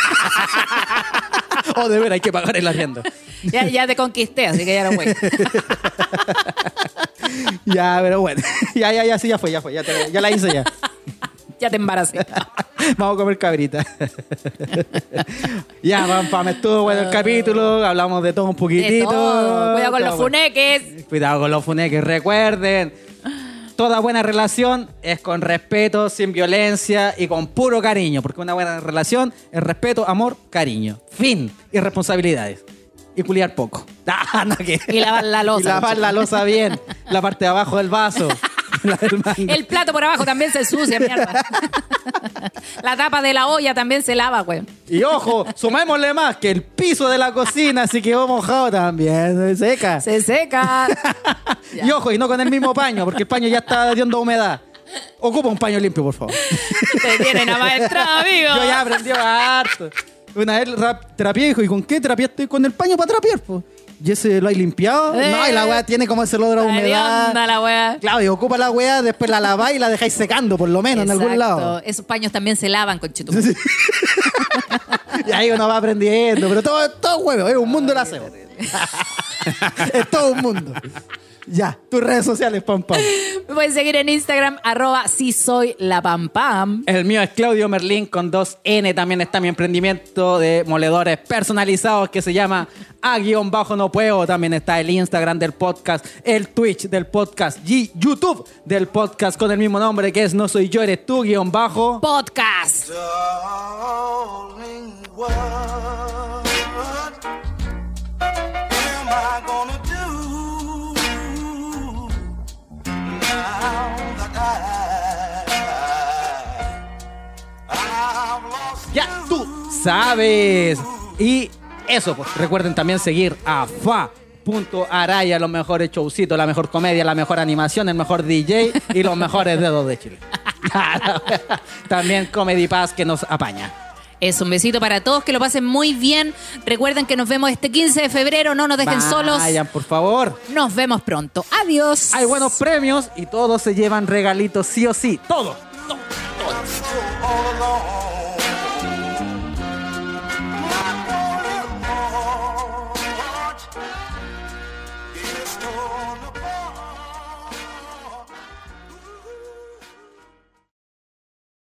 Oh, de ver, hay que pagar el arriendo. ya te conquisté, así que ya no voy. Ya, pero bueno. Ya, sí, ya fue. Ya la hice ya. Ya te embaracé. Vamos a comer cabrita. Ya, pam, estuvo bueno el capítulo. Hablamos de todo un poquitito. De todo. Cuidado con Todo los bueno. funeques. Cuidado con los funeques. Recuerden, toda buena relación es con respeto, sin violencia y con puro cariño. Porque una buena relación es respeto, amor, cariño. Fin. Y responsabilidades. Y culiar poco. Ah, no, que... Y lavar la loza. Y lavar la loza bien. La parte de abajo del vaso. La del mango. El plato por abajo también se ensucia, mierda. La tapa de la olla también se lava, güey. Y ojo, sumémosle más que el piso de la cocina se quedó mojado también. Se seca. Se seca. Y ojo, y no con el mismo paño, porque el paño ya está dando humedad. Ocupa un paño limpio, por favor. Te tienen amaestrado, amigo. Yo ya aprendí harto. Una vez trapié y dijo, ¿y con qué trapiaste? Con el paño para trapear, pues. ¿Y ese lo hay limpiado? No, y la weá tiene como ese olor a humedad. Anda la weá. Claro, y ocupa la weá, después la laváis y la dejáis secando, por lo menos, en algún lado. Esos paños también se lavan, conchetum. Y ahí uno va aprendiendo, pero todo huevo, es un mundo del aseo. Es todo un mundo. Ya, tus redes sociales, Pam Pam. Me pueden seguir en Instagram, @si soy la Pam Pam. El mío es Claudio Merlín con 2N. También está mi emprendimiento de moledores personalizados que se llama _no puedo. También está el Instagram del podcast, el Twitch del podcast y YouTube del podcast con el mismo nombre que es No Soy Yo, Eres Tú _ Podcast. Darling, what am I gonna do now that I've lost Ya tú sabes. Y eso, pues recuerden también seguir a Fa.Araya, los mejores showcitos, la mejor comedia, la mejor animación, el mejor DJ y los mejores dedos de Chile. También Comedy Pass que nos apaña. Es un besito para todos, que lo pasen muy bien. Recuerden que nos vemos este 15 de febrero, no nos dejen solos. Vayan, por favor. Nos vemos pronto. Adiós. Hay buenos premios y todos se llevan regalitos sí o sí. Todos. all alone. My Lord, it's gonna